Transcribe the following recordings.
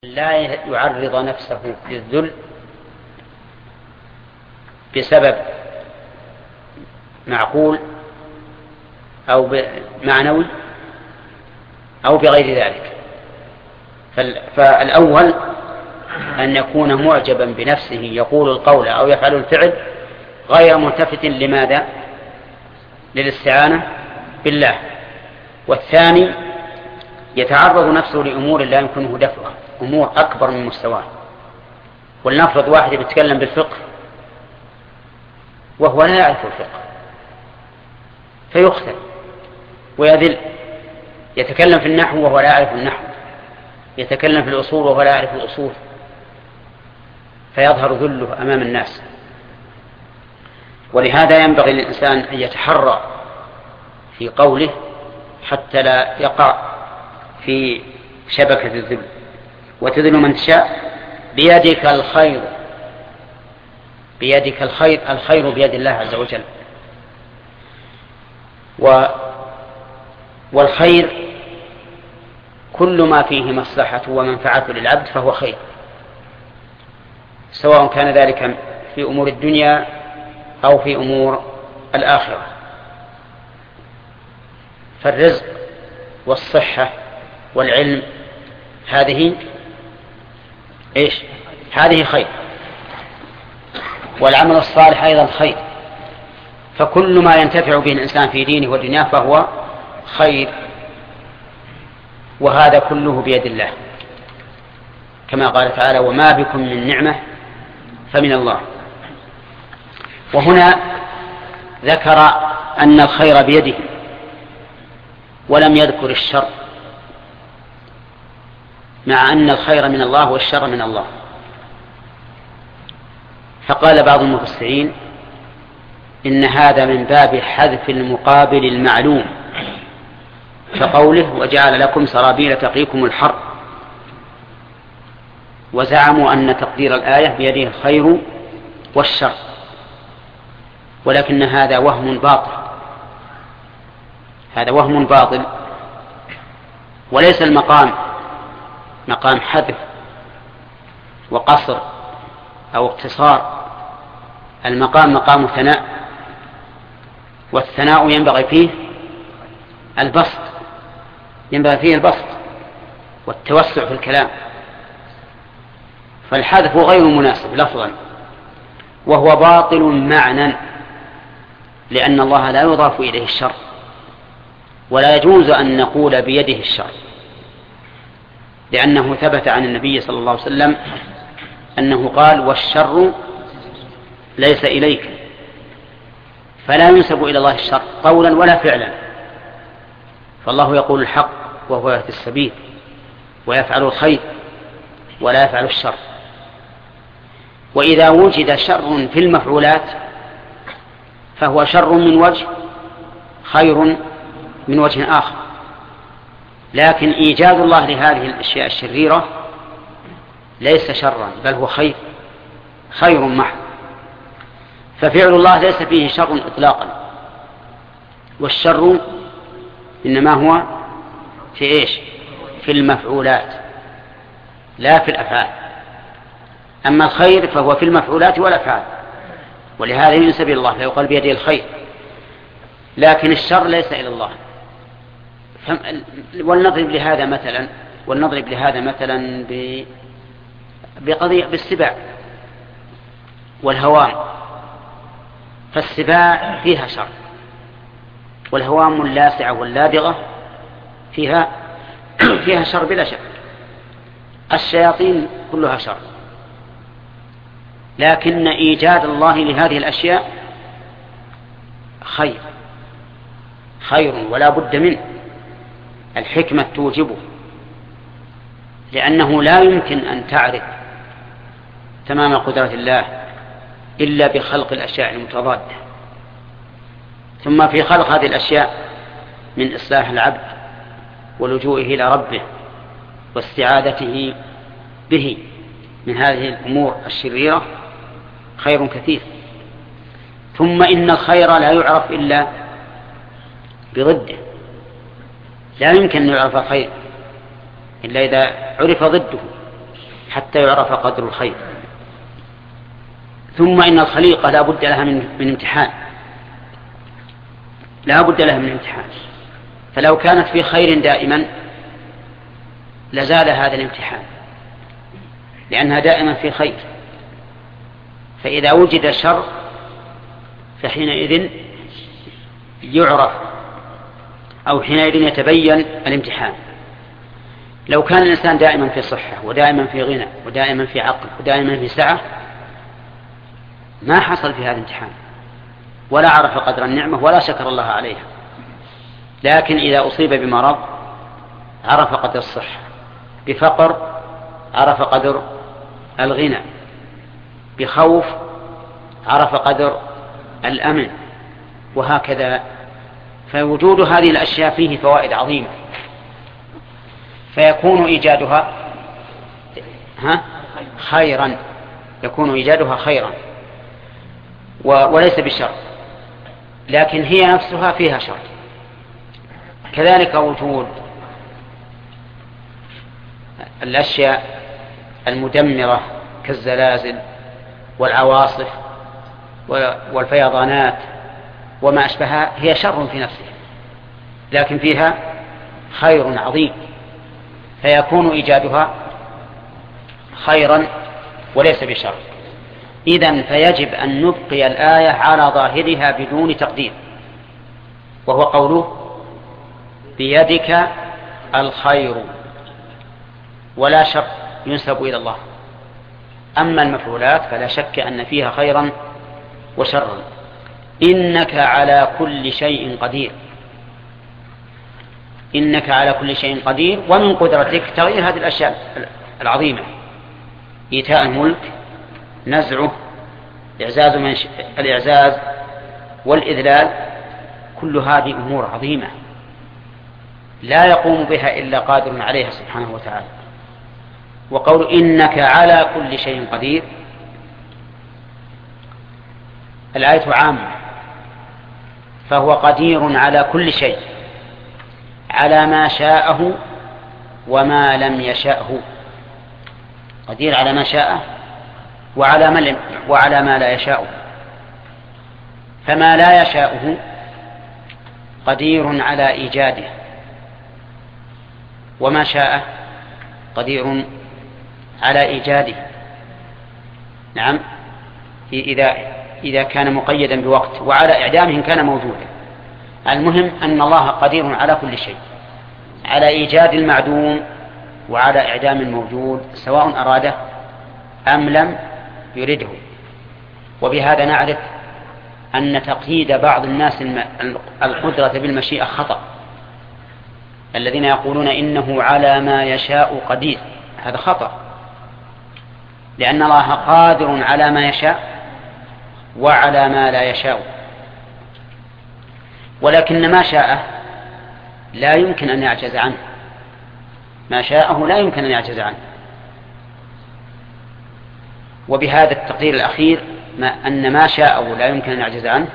لا يعرض نفسه للذل بسبب معقول أو معنوي أو بغير ذلك. فالأول أن يكون معجبا بنفسه يقول القول أو يفعل الفعل غير ملتفت لماذا؟ للاستعانة بالله. والثاني يتعرض نفسه لأمور لا يمكنه دفعها، أمور أكبر من مستواه. ولنفرض واحد يتكلم بالفقه وهو لا يعرف الفقه فيخسر ويذل، يتكلم في النحو وهو لا يعرف النحو، يتكلم في الأصول وهو لا يعرف الأصول فيظهر ذله أمام الناس. ولهذا ينبغي للإنسان أن يتحرى في قوله حتى لا يقع في شبكة الذل. وتذل من تشاء بيدك الخير، بيدك الخير، الخير بيد الله عز وجل. والخير كل ما فيه مصلحة ومنفعة للعبد فهو خير، سواء كان ذلك في أمور الدنيا أو في أمور الآخرة. فالرزق والصحة والعلم هذه إيش؟ هذه خير. والعمل الصالح أيضا خير. فكل ما ينتفع به الإنسان في دينه ودنياه فهو خير، وهذا كله بيد الله، كما قال تعالى: وما بكم من نعمة فمن الله. وهنا ذكر أن الخير بيده ولم يذكر الشر، مع أن الخير من الله والشر من الله. فقال بعض المفسرين إن هذا من باب حذف المقابل المعلوم، كقوله: وجعل لكم سرابيل تقيكم الحر. وزعموا أن تقدير الآية بيده الخير والشر، ولكن هذا وهم باطل، هذا وهم باطل. وليس المقام مقام حذف وقصر أو اقتصار، المقام مقام ثناء، والثناء ينبغي فيه البسط، ينبغي فيه البسط والتوسع في الكلام. فالحذف غير مناسب لفظا، وهو باطل معنى، لأن الله لا يضاف إليه الشر، ولا يجوز أن نقول بيده الشر، لأنه ثبت عن النبي صلى الله عليه وسلم أنه قال: والشر ليس إليك. فلا ينسب إلى الله الشر قولا ولا فعلا، فالله يقول الحق وهو يهدي السبيل ويفعل الخير ولا يفعل الشر. وإذا وجد شر في المفعولات فهو شر من وجه، خير من وجه آخر. لكن إيجاد الله لهذه الأشياء الشريرة ليس شرا، بل هو خير، خير محض. ففعل الله ليس فيه شر إطلاقا، والشر إنما هو في إيش؟ في المفعولات لا في الأفعال. أما الخير فهو في المفعولات والأفعال، ولهذا ينسب إلى الله فيقال بيده الخير، لكن الشر ليس إلى الله. ولنضرب لهذا مثلا بقضية بالسباع والهوام. فالسباع فيها شر، والهوام اللاسعة واللادغة فيها شر بلا شك. الشياطين كلها شر، لكن إيجاد الله لهذه الأشياء خير ولا بد منه، الحكمة توجبه، لأنه لا يمكن أن تعرف تمام قدرة الله إلا بخلق الأشياء المتضادة. ثم في خلق هذه الأشياء من إصلاح العبد ولجوئه إلى ربه واستعادته به من هذه الأمور الشريرة خير كثير. ثم إن الخير لا يعرف إلا بضده، لا يمكن أن يعرف الخير إلا إذا عرف ضده. حتى يعرف قدر الخير. ثم إن الخليقة لا بد لها من امتحان، لا بد لها من امتحان، فلو كانت في خير دائما لزال هذا الامتحان، لأنها دائما في خير. فإذا وجد شر فحينئذ يعرف أو حينئذ يتبين الامتحان. لو كان الإنسان دائما في صحة ودائما في غنى ودائما في عقل ودائما في سعة ما حصل في هذا الامتحان ولا عرف قدر النعمة ولا شكر الله عليها. لكن إذا أصيب بمرض عرف قدر الصحة، بفقر عرف قدر الغنى، بخوف عرف قدر الأمن، وهكذا. فوجود هذه الأشياء فيه فوائد عظيمة، فيكون إيجادها خيرا، يكون إيجادها خيرا وليس بشر، لكن هي نفسها فيها شر. كذلك وجود الأشياء المدمرة كالزلازل والعواصف والفيضانات وما أشبهها هي شر في نفسها، لكن فيها خير عظيم، فيكون إيجادها خيرا وليس بشر. إذن فيجب أن نبقي الآية على ظاهرها بدون تقدير، وهو قوله بيدك الخير، ولا شك ينسب إلى الله. أما المفعولات فلا شك أن فيها خيرا وشرا. إنك على كل شيء قدير، إنك على كل شيء قدير، ومن قدرتك تغيير هذه الأشياء العظيمة، إيتاء الملك، نزعه، الإعزاز والإذلال، كل هذه أمور عظيمة لا يقوم بها إلا قادر عليها سبحانه وتعالى. وقول إنك على كل شيء قدير، الآية عامة، فهو قدير على كل شيء، على ما شاءه وما لم يشأه، قدير على ما شاءه وعلى ما لا يشاءه. فما لا يشاءه قدير على إيجاده، وما شاءه قدير على إيجاده. نعم، إذا كان مقيدا بوقت، وعلى إعدامه إن كان موجودا. المهم أن الله قدير على كل شيء، على إيجاد المعدوم وعلى إعدام الموجود، سواء أراده أم لم يرده. وبهذا نعرف أن تقييد بعض الناس القدرة بالمشيئة خطأ. الذين يقولون إنه على ما يشاء قدير، هذا خطأ، لأن الله قادر على ما يشاء وعلى ما لا يشاء، ولكن ما شاءه لا يمكن أن يعجز عنه، ما شاءه لا يمكن أن يعجز عنه. وبهذا التقدير الأخير أن ما شاءه لا يمكن أن يعجز عنه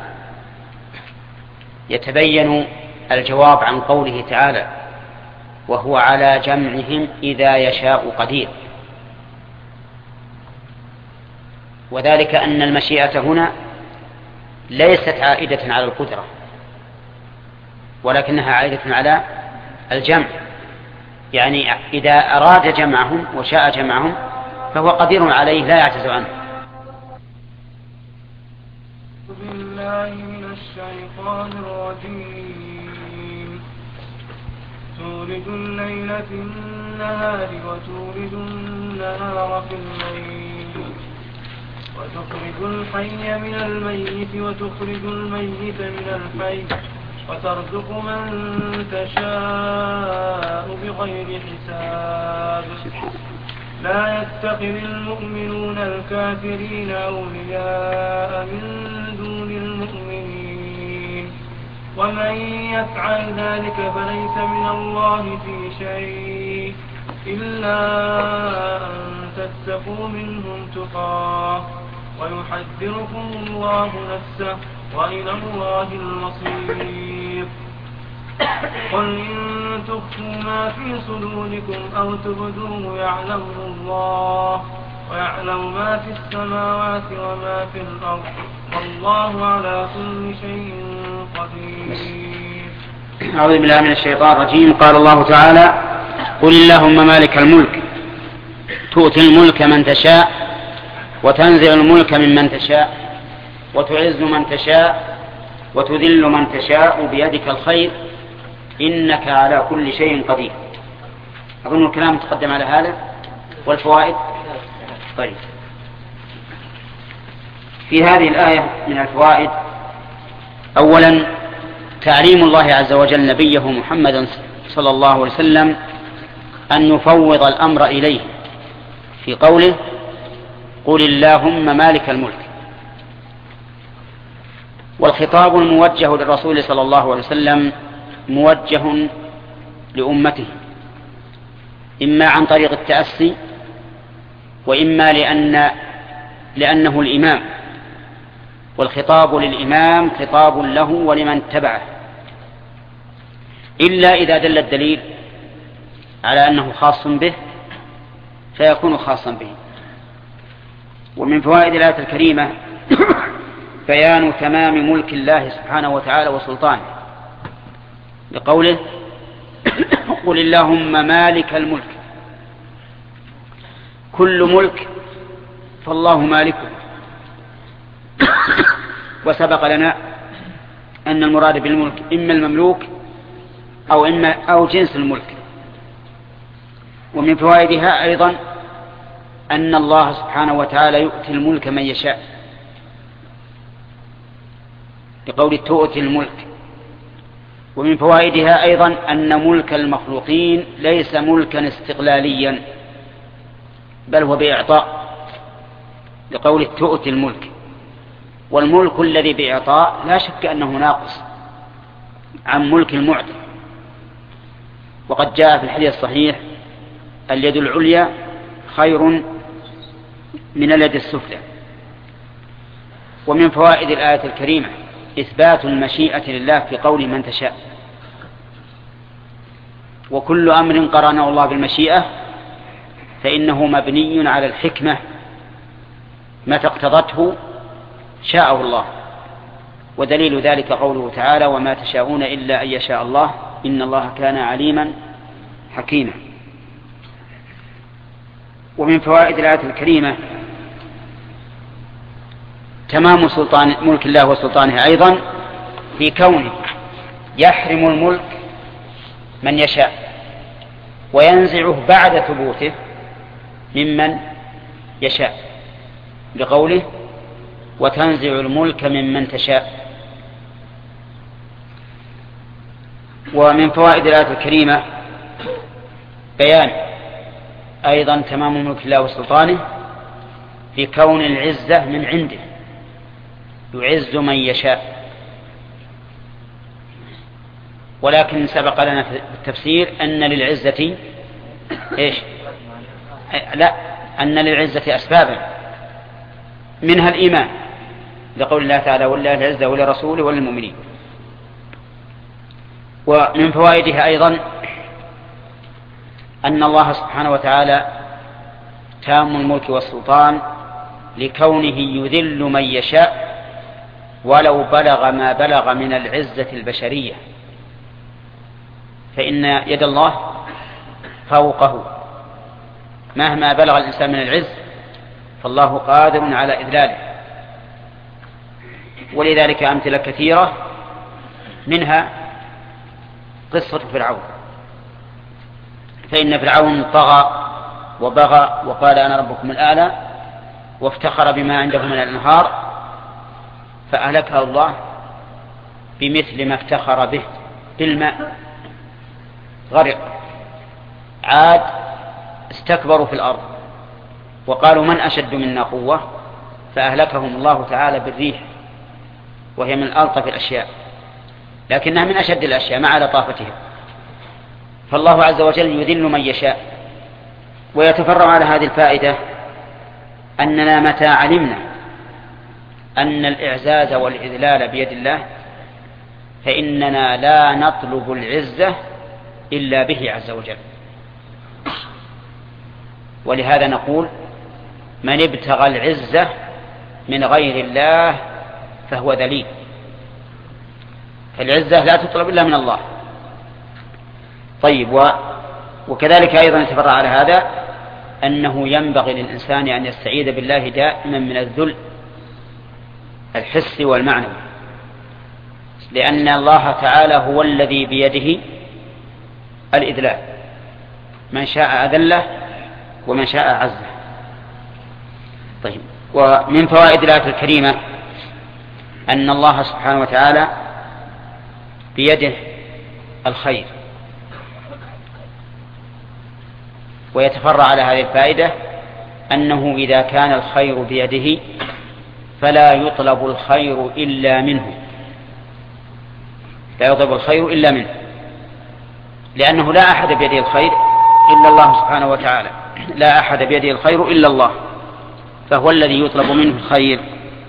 يتبين الجواب عن قوله تعالى وهو على جمعهم إذا يشاء قدير. وذلك أن المشيئة هنا ليست عائدة على القدرة، ولكنها عائدة على الجمع. يعني إذا أراد جمعهم وشاء جمعهم فهو قدير عليه لا يعجز عنه. بالله من الشيطان الرجيم. تولج الليل في النهار وتولج النهار في الليل، وتخرج الحي من الميت وتخرج الميت من الحي، وترزق من تشاء بغير حساب. لا يتخذ المؤمنون الكافرين أولياء من دون المؤمنين، ومن يفعل ذلك فليس من الله في شيء إلا أن تتقوا منهم تقاه، ويحذركم الله نفسه، وإلى الله المصير. قل إن تخفوا ما في صدوركم أو تبدوه يعلمه الله ويعلم ما في السماوات وما في الأرض والله على كل شيء قدير. أعوذ بالله من الشيطان الرجيم. قال الله تعالى: قل اللهم مالك الملك تؤتي الملك من تشاء وتنزع الملك ممن تشاء وتعز من تشاء وتذل من تشاء بيدك الخير إنك على كل شيء قدير. أظن الكلام تقدم على هذا. والفوائد. طيب، في هذه الآية من الفوائد: أولا تعليم الله عز وجل نبيه محمد صلى الله عليه وسلم أن يفوض الأمر إليه في قوله: قل اللهم مالك الملك. والخطاب الموجه للرسول صلى الله عليه وسلم موجه لأمته، إما عن طريق التأسي، وإما لأنه الإمام، والخطاب للإمام خطاب له ولمن تبعه، إلا إذا دل الدليل على أنه خاص به فيكون خاصا به. ومن فوائد الآية الكريمة بيان تمام ملك الله سبحانه وتعالى وسلطانه، بقوله: قل اللهم مالك الملك. كل ملك فالله مالكه. وسبق لنا أن المراد بالملك إما المملوك أو جنس الملك. ومن فوائدها أيضا أن الله سبحانه وتعالى يؤتي الملك من يشاء، بقول تؤتي الملك. ومن فوائدها أيضا أن ملك المخلوقين ليس ملكا استقلاليا، بل هو بإعطاء، بقول تؤتي الملك. والملك الذي بإعطاء لا شك أنه ناقص عن ملك المعطي. وقد جاء في الحديث الصحيح: اليد العليا خير من اليد السفلى. ومن فوائد الآية الكريمة إثبات المشيئة لله في قول من تشاء. وكل أمر قرنه الله بالمشيئة فإنه مبني على الحكمة، متى اقتضته شاءه الله. ودليل ذلك قوله تعالى: وما تشاءون إلا أن يشاء الله إن الله كان عليما حكيما. ومن فوائد الآية الكريمة تمام سلطان ملك الله وسلطانه أيضا في كونه يحرم الملك من يشاء وينزعه بعد ثبوته ممن يشاء، بقوله: وتنزع الملك ممن تشاء. ومن فوائد الآية الكريمة بيان أيضا تمام ملك الله وسلطانه في كون العزة من عنده، يعز من يشاء. ولكن سبق لنا في التفسير أن للعزة أن للعزة أسبابا، منها الإيمان، لقول الله تعالى: ولله العزة ولرسوله وللمؤمنين. ومن فوائدها أيضا أن الله سبحانه وتعالى تام الملك والسلطان لكونه يذل من يشاء ولو بلغ ما بلغ من العزة البشرية، فإن يد الله فوقه، مهما بلغ الإنسان من العز فالله قادر على إذلاله. ولذلك أمثلة كثيرة، منها قصة فرعون. فإن فرعون طغى وبغى وقال أنا ربكم الأعلى وافتخر بما عنده من الأنهار، فأهلكه الله بمثل ما افتخر به بالماء، غرق. عاد استكبروا في الأرض وقالوا من أشد منا قوة، فأهلكهم الله تعالى بالريح، وهي من ألطف الأشياء لكنها من أشد الأشياء مع لطافتها. فالله عز وجل يذل من يشاء. ويتفرع على هذه الفائدة أننا متى علمنا أن الإعزاز والإذلال بيد الله فإننا لا نطلب العزة إلا به عز وجل. ولهذا نقول من ابتغى العزة من غير الله فهو ذليل. فالعزة لا تطلب إلا من الله. طيب، وكذلك أيضا يتفرع على هذا أنه ينبغي للإنسان أن يستعيذ بالله دائما من الذل الحسي والمعنوي، لأن الله تعالى هو الذي بيده الإذلال، من شاء أذله ومن شاء عزه. طيب، ومن فوائد الآية الكريمة أن الله سبحانه وتعالى بيده الخير، ويتفرع على هذه الفائدة أنه إذا كان الخير بيده فلا يطلب الخير إلا منه، لا يطلب الخير إلا منه، لأنه لا أحد بيده الخير إلا الله سبحانه وتعالى، لا أحد بيده الخير إلا الله، فهو الذي يطلب منه الخير.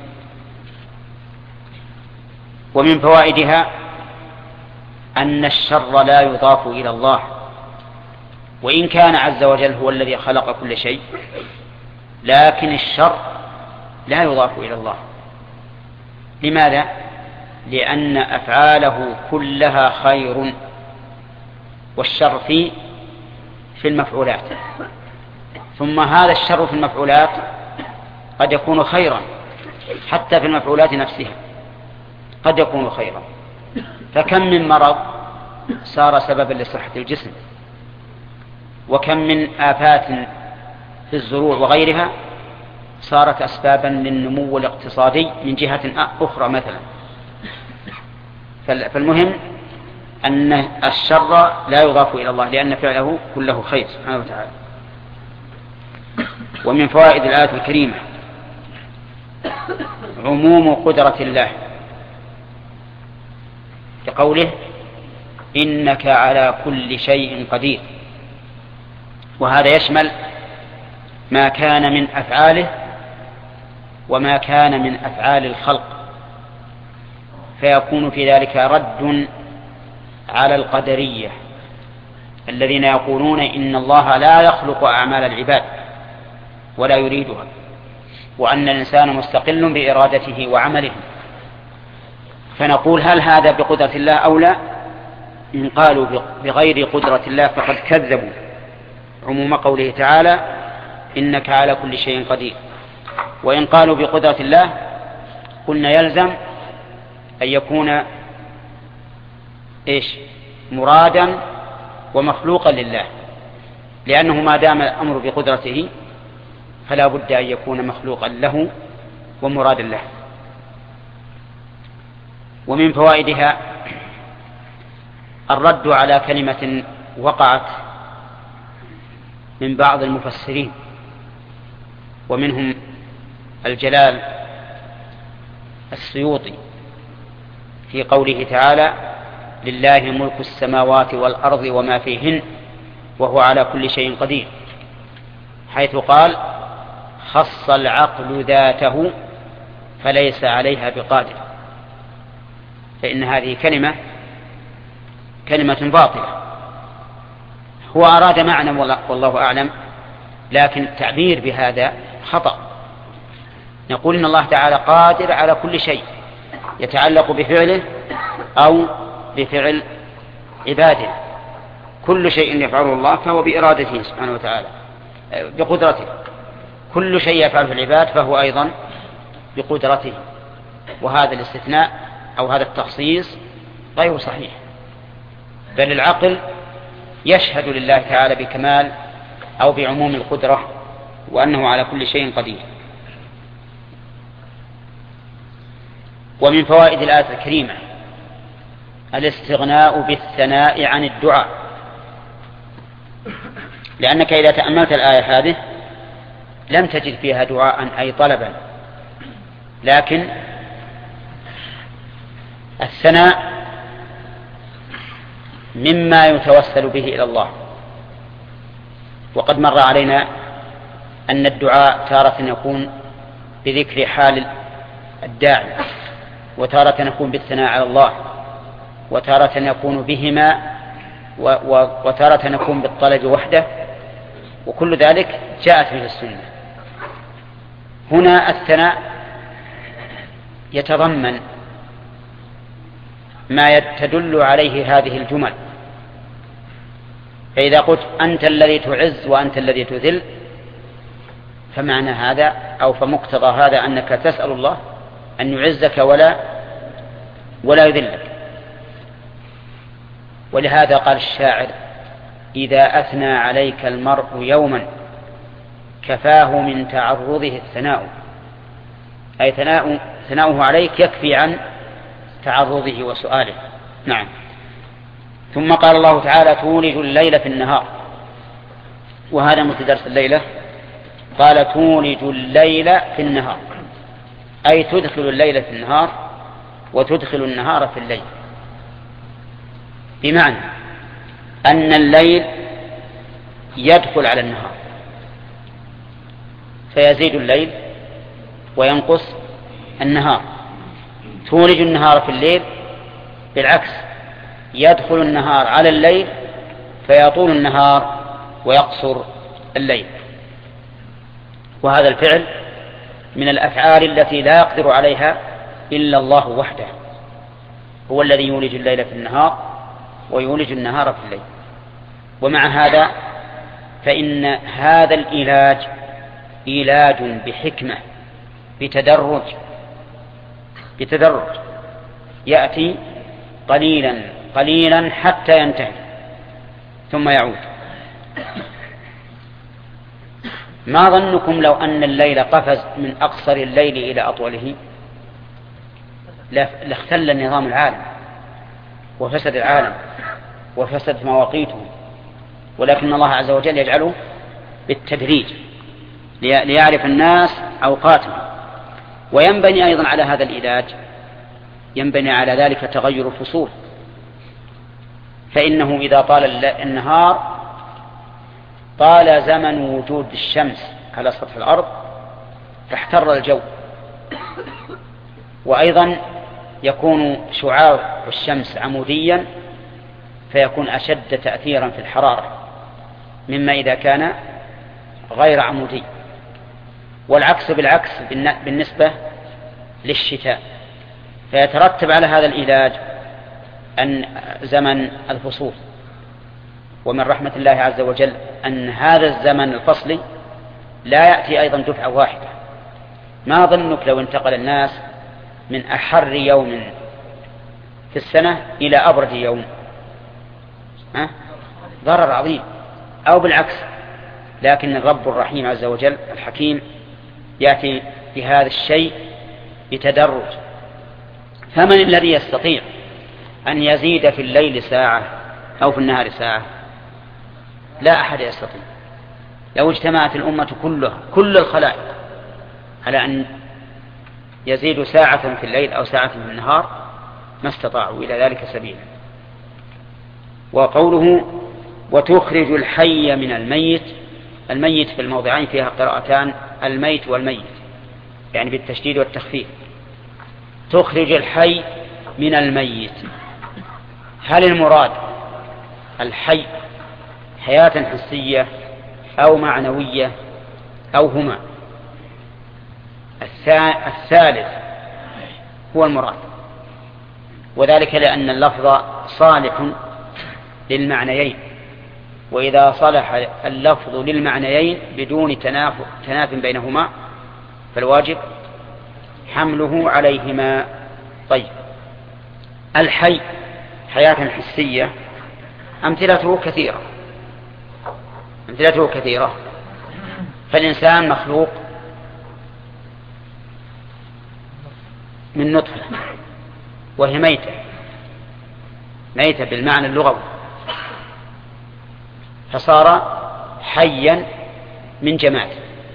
ومن فوائدها أن الشر لا يضاف إلى الله، وإن كان عز وجل هو الذي خلق كل شيء، لكن الشر لا يضاف إلى الله. لماذا؟ لأن أفعاله كلها خير، والشر في المفعولات، ثم هذا الشر في المفعولات قد يكون خيرا، حتى في المفعولات نفسها قد يكون خيرا. فكم من مرض صار سببا لصحة الجسم، وكم من آفات في الزروع وغيرها صارت أسبابا للنمو الاقتصادي من جهة أخرى مثلا. فالمهم أن الشر لا يضاف إلى الله، لأن فعله كله خير سبحانه وتعالى. ومن فوائد الآية الكريمة عموم قدرة الله، كقوله إنك على كل شيء قدير، وهذا يشمل ما كان من أفعاله وما كان من أفعال الخلق، فيكون في ذلك رد على القدرية الذين يقولون إن الله لا يخلق أعمال العباد ولا يريدها، وأن الإنسان مستقل بإرادته وعمله. فنقول هل هذا بقدرة الله أو لا؟ إن قالوا بغير قدرة الله فقد كذبوا عموم قوله تعالى إنك على كل شيء قدير. وإن قالوا بقدرة الله قلنا يلزم أن يكون مرادا ومخلوقا لله، لأنه ما دام الأمر بقدرته فلا بد أن يكون مخلوقا له ومرادا له. ومن فوائدها الرد على كلمة وقعت من بعض المفسرين، ومنهم الجلال السيوطي في قوله تعالى لله ملك السماوات والأرض وما فيهن وهو على كل شيء قدير، حيث قال خص العقل ذاته فليس عليها بقادر، فإن هذه كلمة باطلة. هو أراد معنى والله أعلم، لكن التعبير بهذا خطأ. نقول إن الله تعالى قادر على كل شيء يتعلق بفعله أو بفعل عباده، كل شيء يفعله الله فهو بإرادته سبحانه وتعالى بقدرته، كل شيء يفعله العباد فهو أيضا بقدرته. وهذا الاستثناء أو هذا التخصيص غير صحيح، بل العقل يشهد لله تعالى بكمال أو بعموم القدرة وأنه على كل شيء قدير. ومن فوائد الآية الكريمة الاستغناء بالثناء عن الدعاء، لأنك إذا تأملت الآية هذه لم تجد فيها دعاء أي طلبا، لكن الثناء مما يتوسل به إلى الله. وقد مر علينا أن الدعاء تارة يكون بذكر حال الداعي، وتارة يكون بالثناء على الله، وتارة يكون بهما وتارة يكون بالطلب وحده، وكل ذلك جاءت به السنة. هنا الثناء يتضمن ما تدل عليه هذه الجمل، فإذا قلت أنت الذي تعز وأنت الذي تذل، فمعنى هذا أو فمقتضى هذا أنك تسأل الله أن يعزك ولا يذلك. ولهذا قال الشاعر: إذا أثنى عليك المرء يوما كفاه من تعرضه الثناء، أي ثناؤه عليك يكفي عن تعرضه وسؤاله. نعم. ثم قال الله تعالى: تولج الليل في النهار، وهذا متدرس الليلة. قال: تولج الليل في النهار، أي تدخل الليل في النهار وتدخل النهار في الليل، بمعنى أن الليل يدخل على النهار فيزيد الليل وينقص النهار. تولج النهار في الليل بالعكس، يدخل النهار على الليل فيطول النهار ويقصر الليل. وهذا الفعل من الأفعال التي لا يقدر عليها إلا الله وحده، هو الذي يولج الليل في النهار ويولج النهار في الليل. ومع هذا فإن هذا العلاج علاج بحكمة، بتدرج يأتي قليلا قليلا حتى ينتهي ثم يعود. ما ظنكم لو أن الليل قفز من أقصر الليل إلى أطوله؟ لاختل نظام العالم وفسد العالم وفسد مواقيته، ولكن الله عز وجل يجعله بالتدريج ليعرف الناس أوقاتهم. وينبني أيضا على هذا العلاج، ينبني على ذلك تغير الفصول، فإنه إذا طال النهار طال زمن وجود الشمس على سطح الأرض فاحتر الجو، وأيضا يكون شعاع الشمس عموديا فيكون أشد تأثيرا في الحرارة مما إذا كان غير عمودي. والعكس بالعكس بالنسبة للشتاء، فيترتب على هذا العلاج أن زمن الفصول. ومن رحمة الله عز وجل أن هذا الزمن الفصلي لا يأتي أيضا دفعة واحدة. ما ظنك لو انتقل الناس من أحر يوم في السنة إلى أبرد يوم؟ ضرر عظيم. أو بالعكس، لكن الرب الرحيم عز وجل الحكيم يأتي بهذا الشيء بتدرج. فمن الذي يستطيع أن يزيد في الليل ساعة أو في النهار ساعة؟ لا أحد يستطيع. لو اجتمعت الأمة كلها كل الخلائق على أن يزيد ساعة في الليل أو ساعة في النهار ما استطاعوا إلى ذلك سبيلا. وقوله وتخرج الحي من الميت، الميت في الموضعين فيها قراءتان، الميت والميت، يعني بالتشديد والتخفيف. تخرج الحي من الميت، هل المراد الحي حياة حسية أو معنوية أو هما؟ الثالث هو المراد، وذلك لأن اللفظ صالح للمعنيين، وإذا صلح اللفظ للمعنيين بدون تناف بينهما فالواجب حمله عليهما. طيب، الحي حياة حسية أمثلته كثيرة. فالإنسان مخلوق من نطفة وهي ميتة بالمعنى اللغوي، فصار حيا من جماد.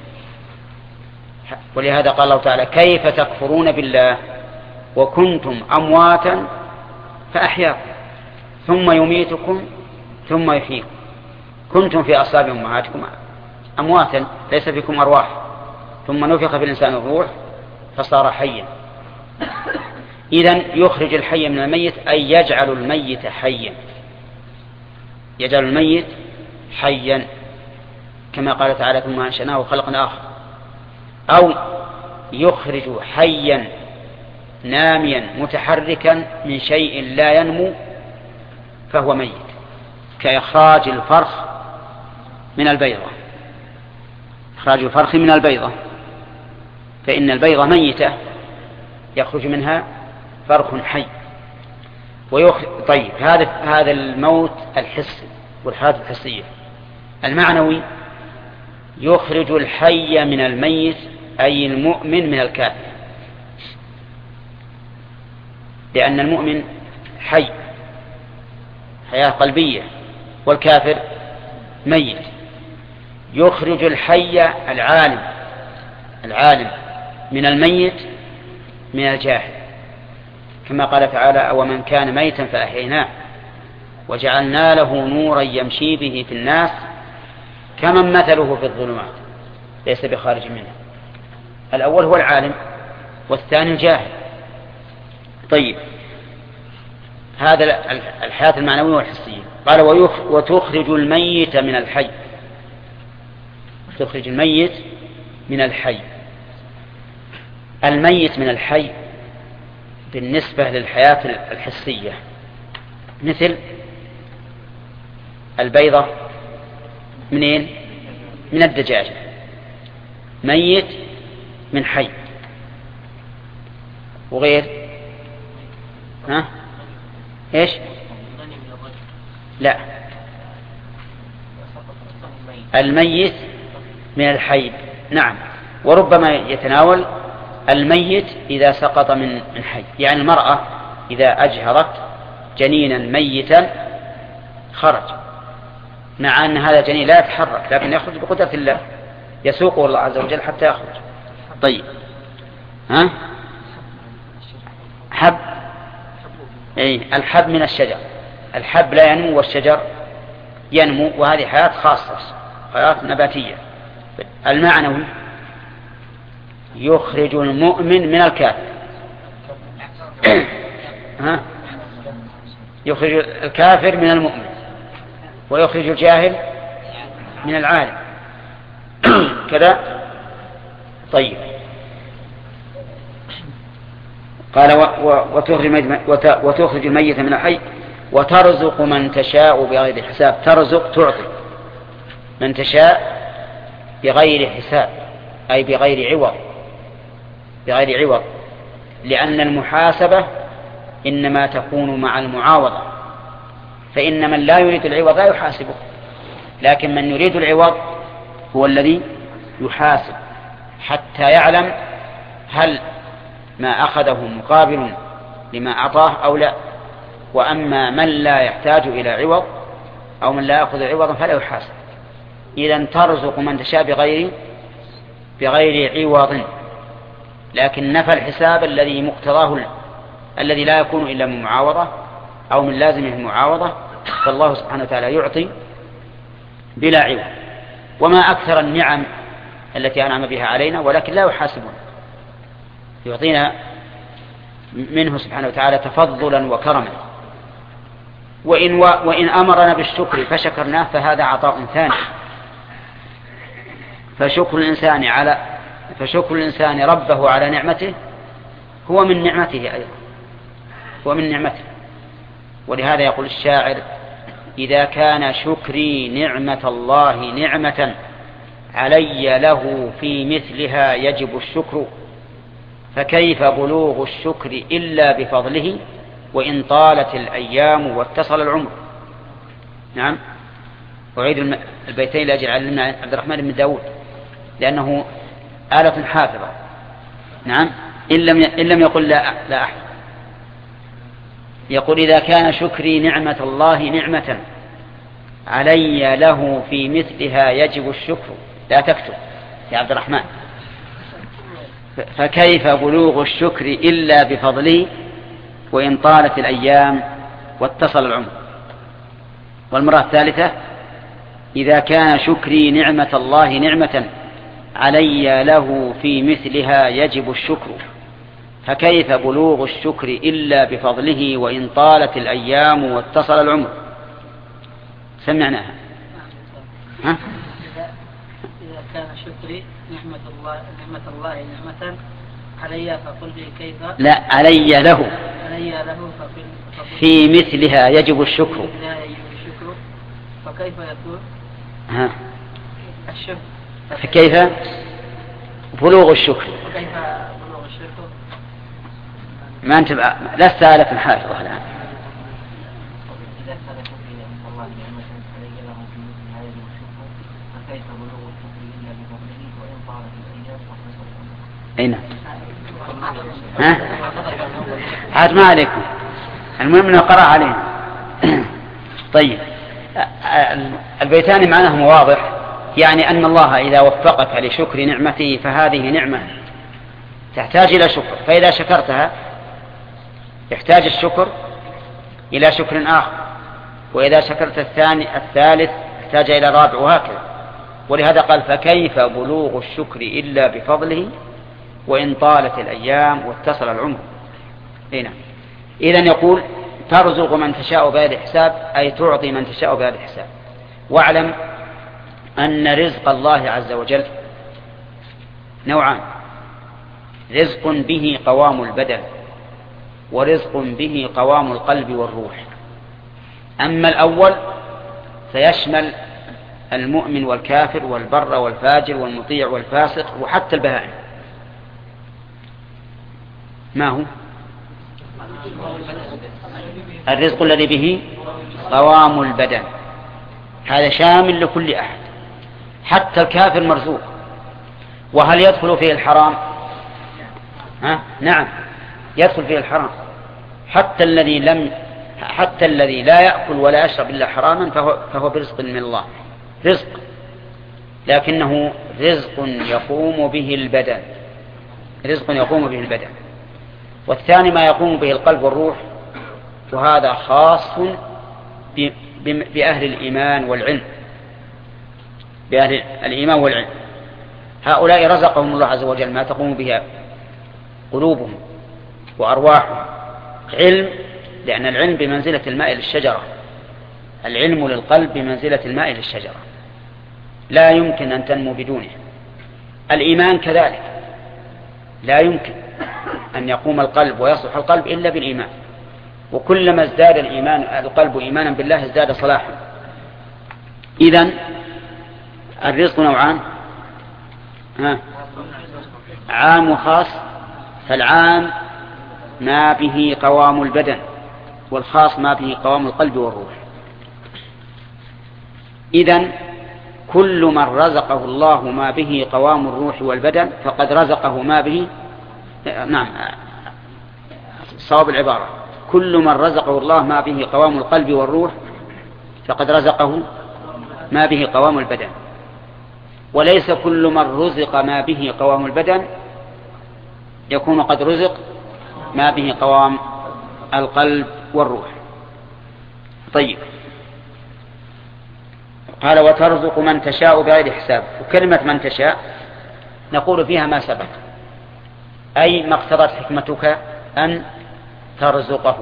ولهذا قال الله تعالى كيف تكفرون بالله وكنتم أمواتا فأحياكم ثم يميتكم ثم يحييكم. كنتم في أصلاب أمهاتكم أمواتا ليس فيكم أرواح، ثم نفخ في الإنسان الروح فصار حيا. إذن يخرج الحي من الميت أي يجعل الميت حيا، يجعل الميت حيا كما قال تعالى ثم أنشأناه خلقا آخر. أو يخرج حيا ناميا متحركا من شيء لا ينمو فهو ميت، كإخراج الفرخ من البيضة. إخراج الفرخ من البيضة، فإن البيضة ميتة يخرج منها فرخ حي. طيب هذا الموت الحسي والحالة الحسية. المعنوي يخرج الحي من الميت أي المؤمن من الكافر، لأن المؤمن حي حياة قلبية والكافر ميت. يخرج الحي العالم من الميت من الجاهل، كما قال تعالى أو من كان ميتا فأحييناه وجعلنا له نورا يمشي به في الناس كمن مثله في الظلمات ليس بخارج منها. الأول هو العالم والثاني الجاهل. طيب هذا الحياة المعنوية والحسية. قال وتخرج الميت من الحي، تخرج الميت من الحي. الميت من الحي بالنسبة للحياة الحسية مثل البيضة منين؟ من الدجاجة، ميت من حي. وغير ايش؟ لا، الميت من الحي نعم. وربما يتناول الميت إذا سقط من حي، يعني المرأة إذا أجهرت جنينا ميتا خرج، مع أن هذا الجنين لا يتحرك لكن يخرج بقدرة الله، يسوقه الله عز وجل حتى يخرج. طيب حب الحب من الشجر، الحب لا ينمو والشجر ينمو، وهذه حياة خاصة، حياة نباتية. المعنوي يخرج المؤمن من الكافر يخرج الكافر من المؤمن، ويخرج الجاهل من العالم كذا. طيب قال وتخرج الميت من الحي وترزق من تشاء بغير حساب. ترزق تعطي من تشاء بغير حساب أي بغير عوض، بغير عوض، لأن المحاسبة إنما تكون مع المعاوضة، فإن من لا يريد العوض لا يحاسبه، لكن من يريد العوض هو الذي يحاسب حتى يعلم هل ما أخذه مقابل لما أعطاه أو لا. وأما من لا يحتاج إلى عوض أو من لا يأخذ عوضا فلا يحاسب. إذن ترزق من تشاء بغير عوض، لكن نفى الحساب الذي مقتضاه الذي لا يكون إلا من معاوضة أو من لازمه المعاوضة، فالله سبحانه وتعالى يعطي بلا عوض. وما أكثر النعم التي أنعم بها علينا ولكن لا يحاسبون، يعطينا منه سبحانه وتعالى تفضلا وكرما. وإن أمرنا بالشكر فشكرناه فهذا عطاء ثاني. فشكر الإنسان ربه على نعمته هو من نعمته أيضا، هو من نعمته. ولهذا يقول الشاعر إذا كان شكري نعمة الله نعمة علي له في مثلها يجب الشكر، فكيف بلوغ الشكر إلا بفضله وإن طالت الأيام واتصل العمر. نعم، أعيد البيتين لأجل علمنا عبد الرحمن بن داود لأنه آلة حافظة. نعم، إن لم يقل لا أحد. يقول إذا كان شكري نعمة الله نعمة علي له في مثلها يجب الشكر. لا تكتب يا عبد الرحمن. فكيف بلوغ الشكر إلا بفضله وإن طالت الأيام واتصل العمر. والمرة الثالثة إذا كان شكري نعمة الله نعمة علي له في مثلها يجب الشكر، فكيف بلوغ الشكر إلا بفضله وإن طالت الأيام واتصل العمر. سمعناها. ها؟ إذا كان شكري نعمة الله نعمة علي فقل لي كيف. لا، علي له في مثلها يجب الشكر. فكيف يكون الشكر؟ فكيف بلوغ الشكر؟ ما أنت لست آلة حافظة الآن. أين؟ ها؟ عاد ما عليكم، المهم أنه قرأ علينا. طيب، البيتان معناهم واضح، يعني أن الله إذا وفقك لشكر نعمته فهذه نعمة تحتاج إلى شكر، فإذا شكرتها يحتاج الشكر إلى شكر آخر، وإذا شكرت الثالث يحتاج إلى الرابع، وهكذا. ولهذا قال فكيف بلوغ الشكر إلا بفضله وإن طالت الأيام واتصل العمر. هنا إذن يقول ترزق من تشاء بغير حساب، أي تعطي من تشاء بغير حساب. واعلم أن رزق الله عز وجل نوعان: رزق به قوام البدن، ورزق به قوام القلب والروح. أما الأول فيشمل المؤمن والكافر والبر والفاجر والمطيع والفاسق وحتى البهائم. ما هو؟ الرزق الذي به قوام البدن، هذا شامل لكل أحد، حتى الكافر مرزوق. وهل يدخل فيه الحرام؟ نعم، يدخل فيه الحرام. حتى الذي لا يأكل ولا يشرب إلا حراما فهو برزق من الله، رزق، لكنه رزق يقوم به البدن، رزق يقوم به البدن. والثاني ما يقوم به القلب والروح، وهذا خاص بأهل الإيمان والعلم، بأهل الإيمان والعلم. هؤلاء رزقهم الله عز وجل ما تقوم به قلوبهم وأرواحهم. علم، لأن العلم بمنزلة الماء للشجرة، العلم للقلب بمنزلة الماء للشجرة، لا يمكن أن تنمو بدونه. الإيمان كذلك، لا يمكن أن يقوم القلب ويصلح القلب إلا بالإيمان، وكلما ازداد القلب إيمانا بالله ازداد صلاحا. إذن الرزق نوعان: عام وخاص. فالعام ما به قوام البدن، والخاص ما به قوام القلب والروح. إذن كل من رزقه الله ما به قوام الروح والبدن فقد رزقه ما به، نعم، صواب العبارة، كل من رزقه الله ما به قوام القلب والروح فقد رزقه ما به قوام البدن. وليس كل من رزق ما به قوام البدن يكون قد رزق ما به قوام القلب والروح. طيب، قال وترزق من تشاء بغير حساب. وكلمة من تشاء نقول فيها ما سبق، أي ما اقتضت حكمتك أن ترزقه.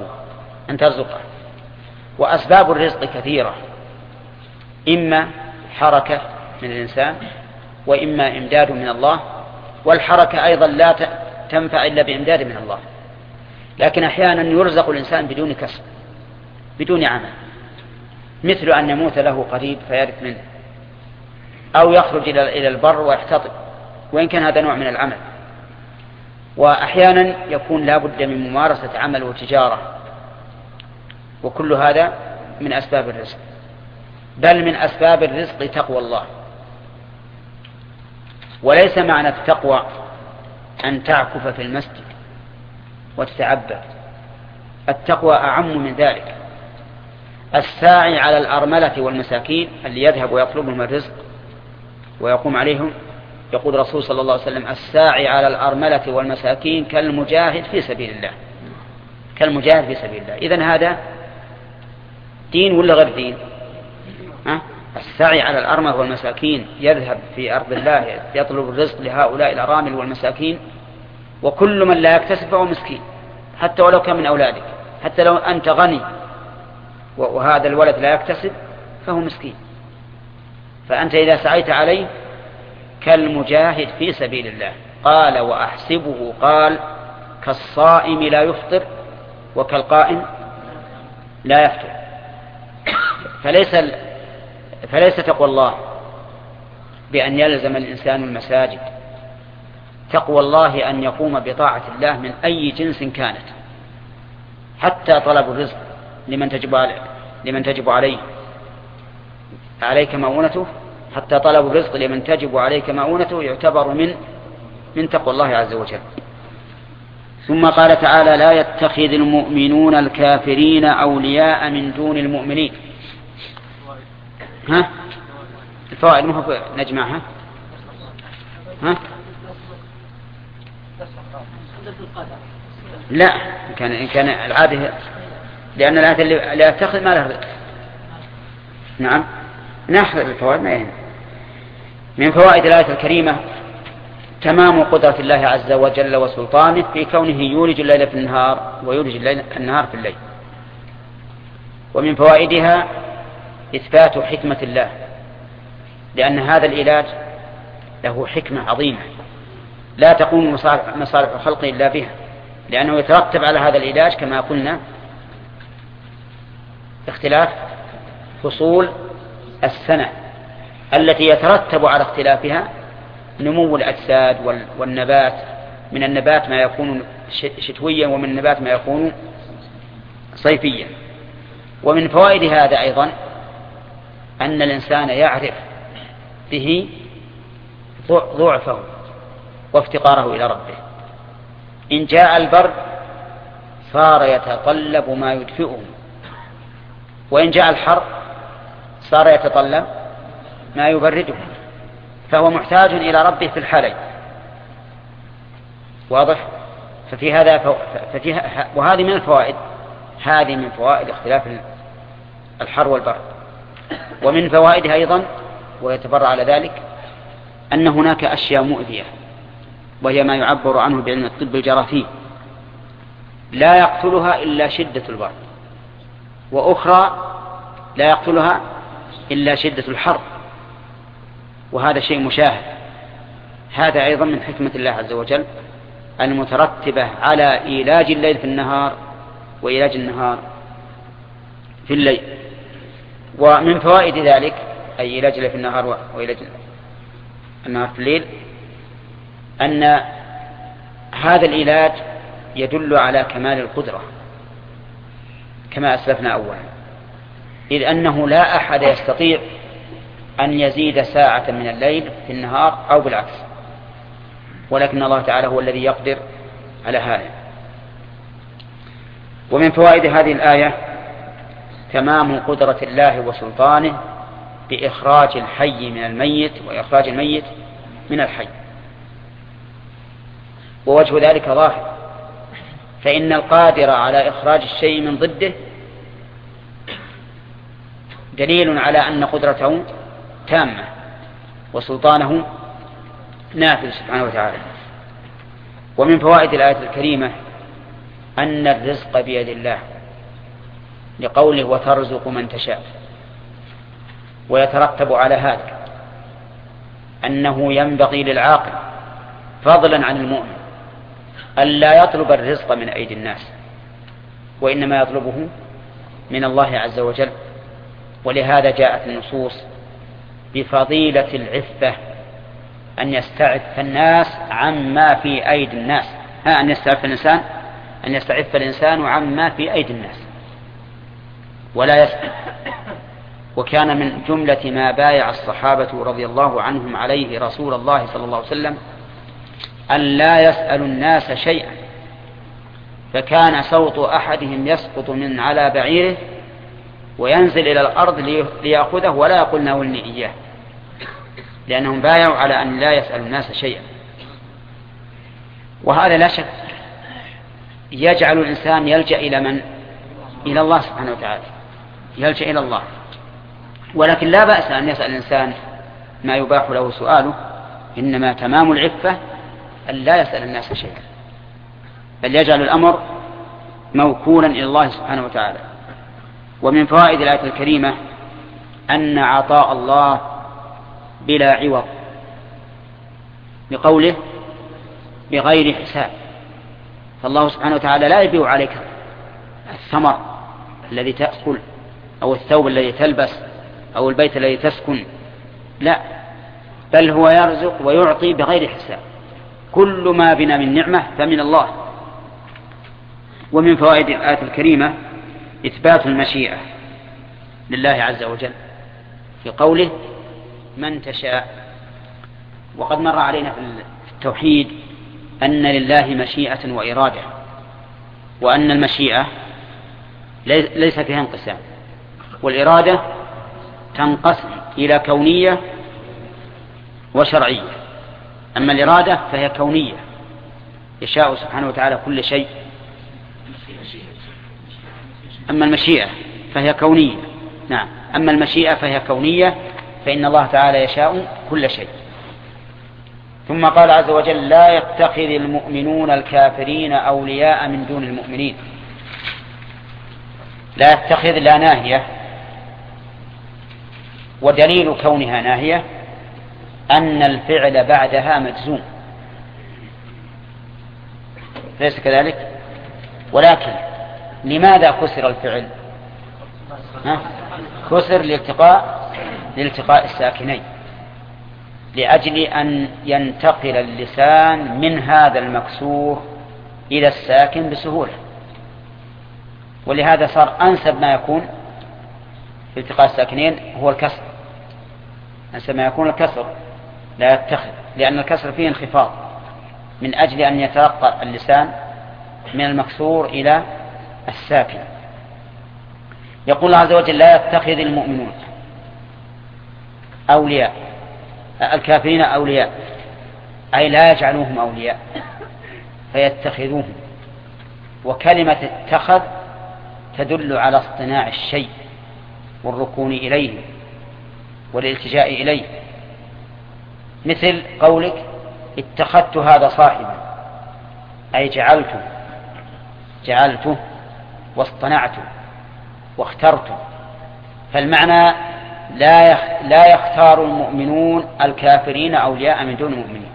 وأسباب الرزق كثيرة، إما حركة من الإنسان، وإما إمداد من الله، والحركة أيضا لا تنفع إلا بإمداد من الله. لكن أحيانا يرزق الإنسان بدون كسب، بدون عمل، مثل أن يموت له قريب فيرث منه، أو يخرج إلى البر ويحتطب، وإن كان هذا نوع من العمل. وأحيانا يكون لا بد من ممارسة عمل وتجارة، وكل هذا من أسباب الرزق. بل من أسباب الرزق تقوى الله. وليس معنى التقوى أن تعكف في المسجد وتتعبد، التقوى أعم من ذلك. الساعي على الأرملة والمساكين اللي يذهب ويطلبهم الرزق ويقوم عليهم، يقول رسول صلى الله عليه وسلم الساعي على الأرملة والمساكين كالمجاهد في سبيل الله، كالمجاهد في سبيل الله. إذن هذا دين ولا غير دين؟ السعي على الأرملة والمساكين، يذهب في أرض الله يطلب الرزق لهؤلاء الأرامل والمساكين، وكل من لا يكتسب فهو مسكين، حتى ولو كان من أولادك، حتى لو أنت غني وهذا الولد لا يكتسب فهو مسكين. فأنت إذا سعيت عليه كالمجاهد في سبيل الله. قال وأحسبه قال كالصائم لا يفطر وكالقائم لا يفطر. فليس تقوى الله بأن يلزم الإنسان المساجد، تقوى الله أن يقوم بطاعة الله من أي جنس كانت، حتى طلب الرزق لمن تجب عليك مؤونته، حتى طلب الرزق لمن تجب عليك مؤونته يعتبر من تقوى الله عز وجل. ثم قال تعالى لا يتخذ المؤمنون الكافرين أولياء من دون المؤمنين. الفوائد مهو نجمعها. لا إن كان العادة، لأن الآية اللي لا يتخذ ما له. نعم نحضر الفوائد ما يهم. من فوائد الآية الكريمة تمام قدرة الله عز وجل وسلطانه في كونه يولج الليل في النهار ويولج النهار في الليل. ومن فوائدها إثبات حكمة الله، لأن هذا العلاج له حكمة عظيمة لا تقوم مصالح الخلق إلا بها، لأنه يترتب على هذا العلاج كما قلنا اختلاف فصول السنة التي يترتب على اختلافها نمو الأجساد والنبات. من النبات ما يكون شتويا ومن النبات ما يكون صيفيا. ومن فوائد هذا أيضا أن الإنسان يعرف به ضعفه وافتقاره إلى ربه. إن جاء البرد صار يتطلب ما يدفئه، وإن جاء الحر صار يتطلب ما يبرده، فهو محتاج إلى ربه في الحالين. واضح؟ وهذه من الفوائد، هذه من فوائد اختلاف الحر والبرد. ومن فوائدها أيضا ويتبرع على ذلك أن هناك أشياء مؤذية، وهي ما يعبر عنه بعلم الطب الجراثيم، لا يقتلها إلا شدة البرد، وأخرى لا يقتلها إلا شدة الحر، وهذا شيء مشاهد. هذا أيضا من حكمة الله عز وجل المترتبة على إيلاج الليل في النهار وإيلاج النهار في الليل. ومن فوائد ذلك أي إيلاج الليل في النهار وإيلاج النهار في الليل أن هذا العلاج يدل على كمال القدرة كما أسلفنا أولا، إذ أنه لا أحد يستطيع أن يزيد ساعة من الليل في النهار أو بالعكس، ولكن الله تعالى هو الذي يقدر على هذا. ومن فوائد هذه الآية تمام قدرة الله وسلطانه بإخراج الحي من الميت وإخراج الميت من الحي. ووجه ذلك ظاهر، فإن القادر على إخراج الشيء من ضده دليل على أن قدرته تامة وسلطانه نافذ سبحانه وتعالى. ومن فوائد الآية الكريمة أن الرزق بيد الله، لقوله وترزق من تشاء. ويترتب على هذا أنه ينبغي للعاقل فضلا عن المؤمن ألا يطلب الرزق من أيدي الناس، وإنما يطلبه من الله عز وجل. ولهذا جاءت النصوص بفضيلة العفة، أن يستعف الناس عما في أيدي الناس، أن يستعف الإنسان عما في أيدي الناس ولا يسأل. وكان من جملة ما بايع الصحابة رضي الله عنهم عليه رسول الله صلى الله عليه وسلم أن لا يسأل الناس شيئا، فكان صوت أحدهم يسقط من على بعيره وينزل إلى الأرض ليأخذه ولا يقول ناولني إياه، لأنهم بايعوا على أن لا يسأل الناس شيئا. وهذا لا شك يجعل الإنسان يلجأ إلى من؟ إلى الله سبحانه وتعالى، يلجأ إلى الله. ولكن لا بأس أن يسأل الإنسان ما يباح له سؤاله، إنما تمام العفة أن لا يسأل الناس شيئا. بل يجعل الأمر موكولا إلى الله سبحانه وتعالى. ومن فوائد الآية الكريمة أن عطاء الله بلا عوض، لقوله بغير حساب. فالله سبحانه وتعالى لا يبيع عليك الثمر الذي تأكل أو الثوب الذي تلبس أو البيت الذي تسكن، لا، بل هو يرزق ويعطي بغير حساب. كل ما بنا من نعمة فمن الله. ومن فوائد الآية الكريمة إثبات المشيئة لله عز وجل في قوله من تشاء. وقد مر علينا في التوحيد أن لله مشيئة وإرادة، وأن المشيئة ليس فيها انقسام، والإرادة تنقسم إلى كونية وشرعية. أما الإرادة فهي كونية، يشاء سبحانه وتعالى كل شيء. أما المشيئة فهي كونية، نعم، أما المشيئة فهي كونية، فإن الله تعالى يشاء كل شيء. ثم قال عز وجل لا يتخذ المؤمنون الكافرين أولياء من دون المؤمنين. لا يتخذ لا ناهية، ودليل كونها ناهية أن الفعل بعدها مجزوم، ليس كذلك؟ ولكن لماذا كسر الفعل؟ كسر لالتقاء الساكنين، لأجل أن ينتقل اللسان من هذا المكسور إلى الساكن بسهولة. ولهذا صار أنسب ما يكون في التقاء الساكنين هو الكسر، أنسب ما يكون الكسر، لا يتخذ، لأن الكسر فيه انخفاض من أجل أن يترقى اللسان من المكسور إلى الساكن. يقول الله عز وجل لا يتخذ المؤمنون أولياء الكافرين أولياء، أي لا يجعلوهم أولياء فيتخذوهم. وكلمة اتخذ تدل على اصطناع الشيء والركون إليه والالتجاء إليه، مثل قولك اتخذت هذا صاحبا، أي جعلته واصطنعته واخترته. فالمعنى لا يختار المؤمنون الكافرين أولياء من دون المؤمنين.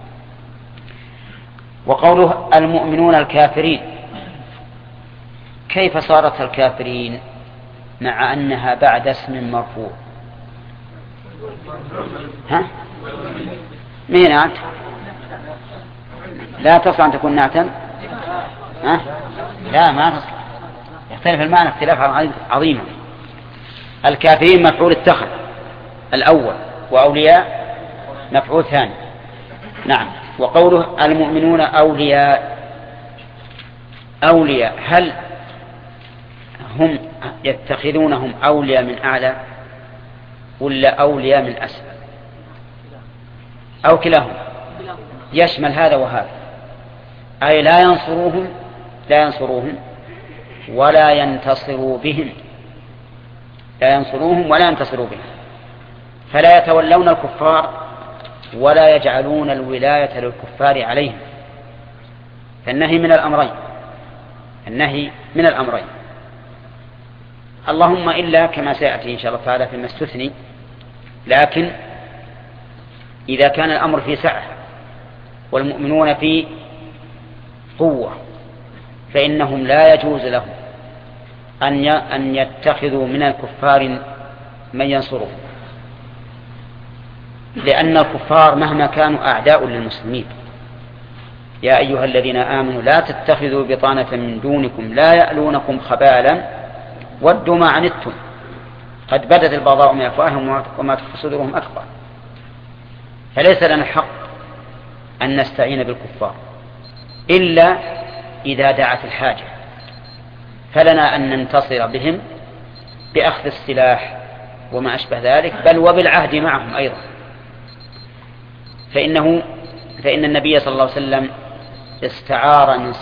وقوله المؤمنون الكافرين، كيف صارت الكافرين مع أنها بعد اسم مرفوع؟ مين نعت؟ لا تصلح أن تكون نعتا؟ لا، ما تصلح، يختلف المعنى اختلافا عظيما. الكافرين مفعول اتخذ الأول، وأولياء مفعول ثاني. نعم. وقوله المؤمنون أولياء، هل هم يتخذونهم أولياء من أعلى ولا أولياء من أسفل أو كلاهم؟ يشمل هذا وهذا، أي لا ينصروهم ولا ينتصروا بهم، فلا يتولون الكفار ولا يجعلون الولاية للكفار عليهم. فالنهي من الأمرين، اللهم إلا كما سيأتي إن شاء الله تعالى فيما استثني. لكن إذا كان الأمر في سعة والمؤمنون في قوة، فإنهم لا يجوز لهم أن يتخذوا من الكفار من ينصرهم، لأن الكفار مهما كانوا أعداء للمسلمين. يا أيها الذين آمنوا لا تتخذوا بطانة من دونكم لا يألونكم خبالا ودوا ما عنتم قد بدت البغضاء من أفواههم وما تخفي صدورهم أكبر. فليس لنا الحق أن نستعين بالكفار إلا إذا دعت الحاجة، فلنا أن ننتصر بهم بأخذ السلاح وما أشبه ذلك، بل وبالعهد معهم أيضا. فإن النبي صلى الله عليه وسلم استعار من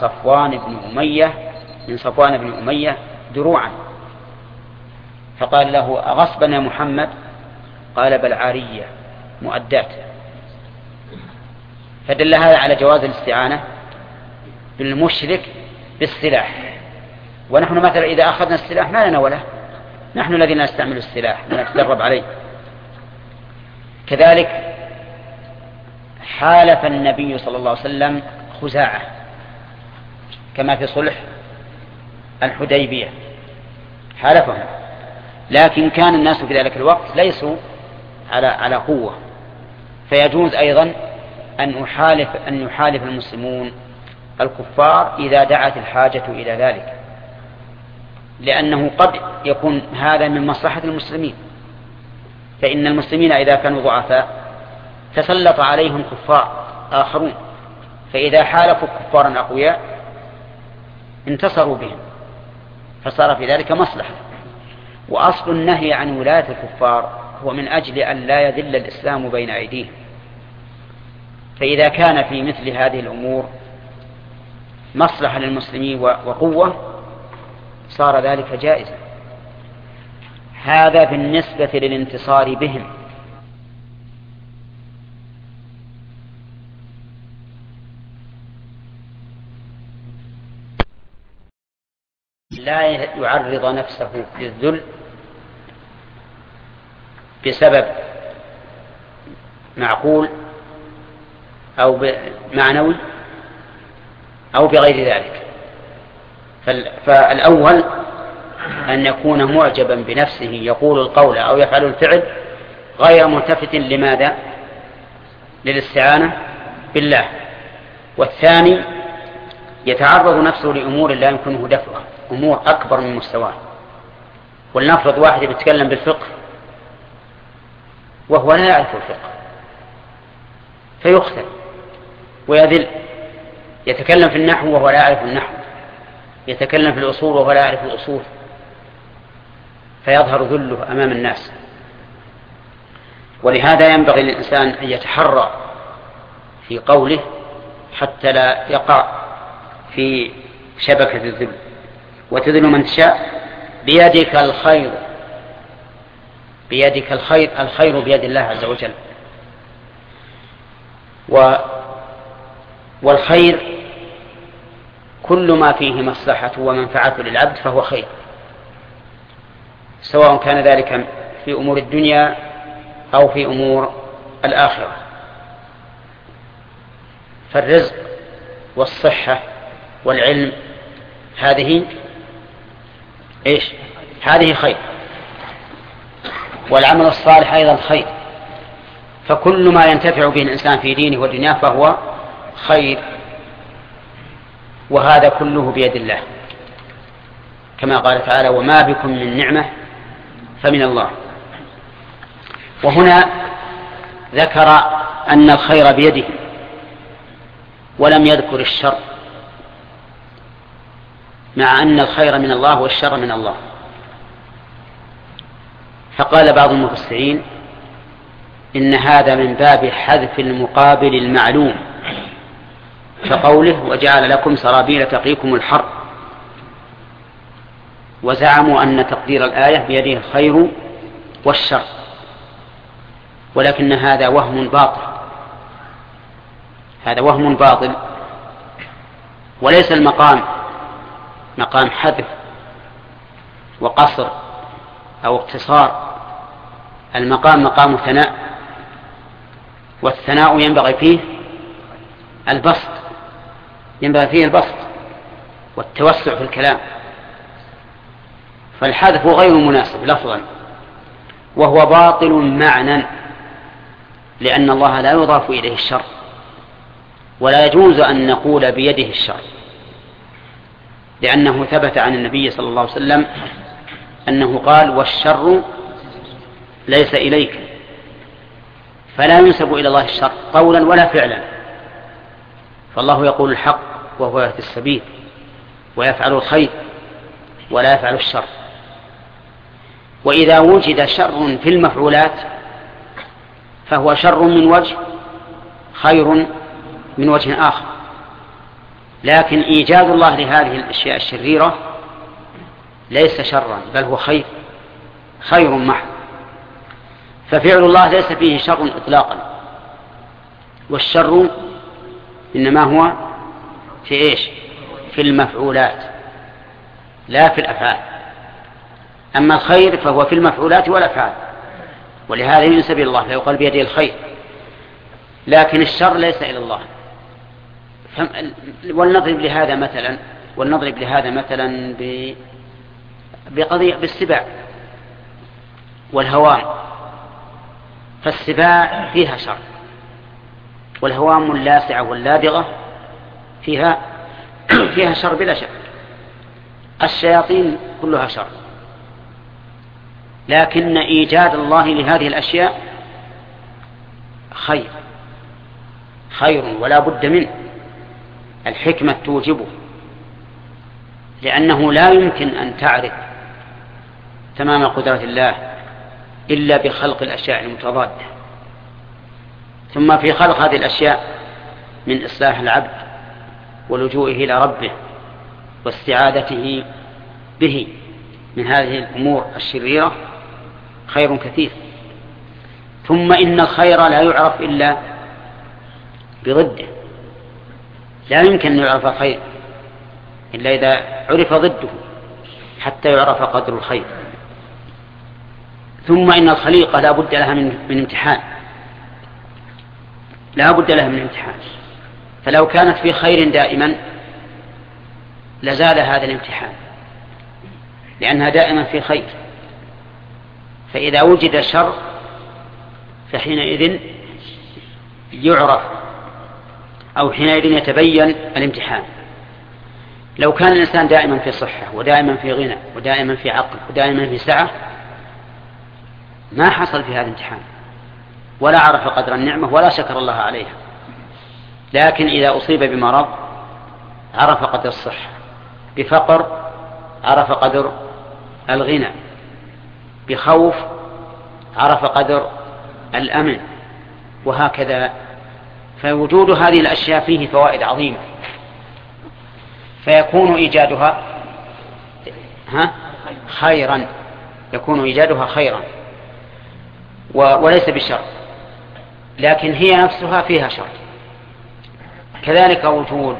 صفوان بن أمية دروعا، فقال له أغصبا يا محمد؟ قال بل عارية مؤدات. فدل هذا على جواز الاستعانة بالمشرك بالسلاح. ونحن مثلا إذا أخذنا السلاح ما لنا وله، نحن الذين نستعمل السلاح ونتدرب عليه. كذلك حالف النبي صلى الله عليه وسلم خزاعة كما في صلح الحديبية، حالفهم، لكن كان الناس في ذلك الوقت ليسوا على قوة، فيجوز أيضا أن يحالف المسلمون الكفار إذا دعت الحاجة إلى ذلك، لأنه قد يكون هذا من مصلحة المسلمين. فإن المسلمين إذا كانوا ضعفاء تسلط عليهم كفار آخرون، فإذا حالفوا كفارا أقوياء انتصروا بهم، فصار في ذلك مصلحة. وأصل النهي عن ولاية الكفار هو من أجل أن لا يذل الإسلام بين أيديهم. فإذا كان في مثل هذه الأمور مصلحة للمسلمين وقوة صار ذلك جائزا. هذا بالنسبة للانتصار بهم. لا يعرض نفسه للذل بسبب معقول أو معنوي أو بغير ذلك. فالأول أن يكون معجبا بنفسه يقول القول أو يفعل الفعل غير ملتفت لماذا؟ للاستعانة بالله. والثاني يتعرض نفسه لأمور لا يمكنه دفعها، أمور أكبر من مستواه. ولنفرض واحد يتكلم بالفقه وهو لا يعرف الفقه فيخسر ويذل، يتكلم في النحو وهو لا يعرف النحو، يتكلم في الأصول وهو لا يعرف الأصول، فيظهر ذله أمام الناس. ولهذا ينبغي للإنسان أن يتحرى في قوله حتى لا يقع في شبكة الذل. وتذل من تشاء بيدك الخير، بيدك الخير، الخير بيد الله عز وجل. والخير كل ما فيه مصلحة ومنفعة للعبد فهو خير، سواء كان ذلك في أمور الدنيا أو في أمور الآخرة. فالرزق والصحة والعلم هذه إيش؟ هذه خير. والعمل الصالح أيضا خير. فكل ما ينتفع به الإنسان في دينه ودنياه فهو خير، وهذا كله بيد الله، كما قال تعالى: وما بكم من نعمة فمن الله. وهنا ذكر أن الخير بيده ولم يذكر الشر، مع أن الخير من الله والشر من الله. فقال بعض المفسرين إن هذا من باب حذف المقابل المعلوم، كقوله: وجعل لكم سرابيل تقيكم الحر. وزعموا أن تقدير الآية بيده الخير والشر، ولكن هذا وهم باطل، هذا وهم باطل. وليس المقام مقام حذف وقصر أو اقتصار، المقام مقام ثناء، والثناء ينبغي فيه البسط، ينبغي فيه البسط والتوسع في الكلام. فالحذف غير مناسب لفظا، وهو باطل معنى، لأن الله لا يضاف إليه الشر، ولا يجوز أن نقول بيده الشر، لأنه ثبت عن النبي صلى الله عليه وسلم أنه قال: والشر ليس إليك. فلا ينسب إلى الله الشر قولا ولا فعلا، فالله يقول الحق وهو يهدي السبيل ويفعل الخير ولا يفعل الشر. وإذا وجد شر في المفعولات فهو شر من وجه، خير من وجه آخر. لكن إيجاد الله لهذه الأشياء الشريرة ليس شرا، بل هو خير محض. ففعل الله ليس فيه شر إطلاقا، والشر إنما هو في إيش؟ في المفعولات لا في الأفعال. أما الخير فهو في المفعولات والأفعال، ولهذا ينسب إلى الله فيقال بيده الخير، لكن الشر ليس إلى الله. ولنضرب لهذا مثلا بقضية بالسباع والهوام. فالسباع فيها شر، والهوام اللاسعة واللادغة فيها شر بلا شك. الشياطين كلها شر، لكن إيجاد الله لهذه الأشياء خير ولا بد منه، الحكمة توجبه، لأنه لا يمكن أن تعرف تمام قدرة الله إلا بخلق الأشياء المتضادة. ثم في خلق هذه الأشياء من إصلاح العبد ولجوئه إلى ربه واستعادته به من هذه الأمور الشريرة خير كثير. ثم إن الخير لا يعرف إلا بضده، لا يمكن أن يعرف الخير إلا إذا عرف ضده حتى يعرف قدر الخير. ثم إن الخليقة لا بد لها من امتحان، لا بد لها من امتحان. فلو كانت في خير دائما لزال هذا الامتحان، لأنها دائما في خير. فإذا وجد شر فحينئذ يعرف أو حينئذ يتبين الامتحان. لو كان الإنسان دائما في صحة ودائما في غنى ودائما في عقل ودائما في سعة ما حصل في هذا الامتحان، ولا عرف قدر النعمة ولا شكر الله عليها. لكن إذا أصيب بمرض عرف قدر الصحة، بفقر عرف قدر الغنى، بخوف عرف قدر الأمن، وهكذا. فوجود هذه الأشياء فيه فوائد عظيمة، فيكون إيجادها خيرا، يكون إيجادها خيرا وليس بشر، لكن هي نفسها فيها شر. كذلك وجود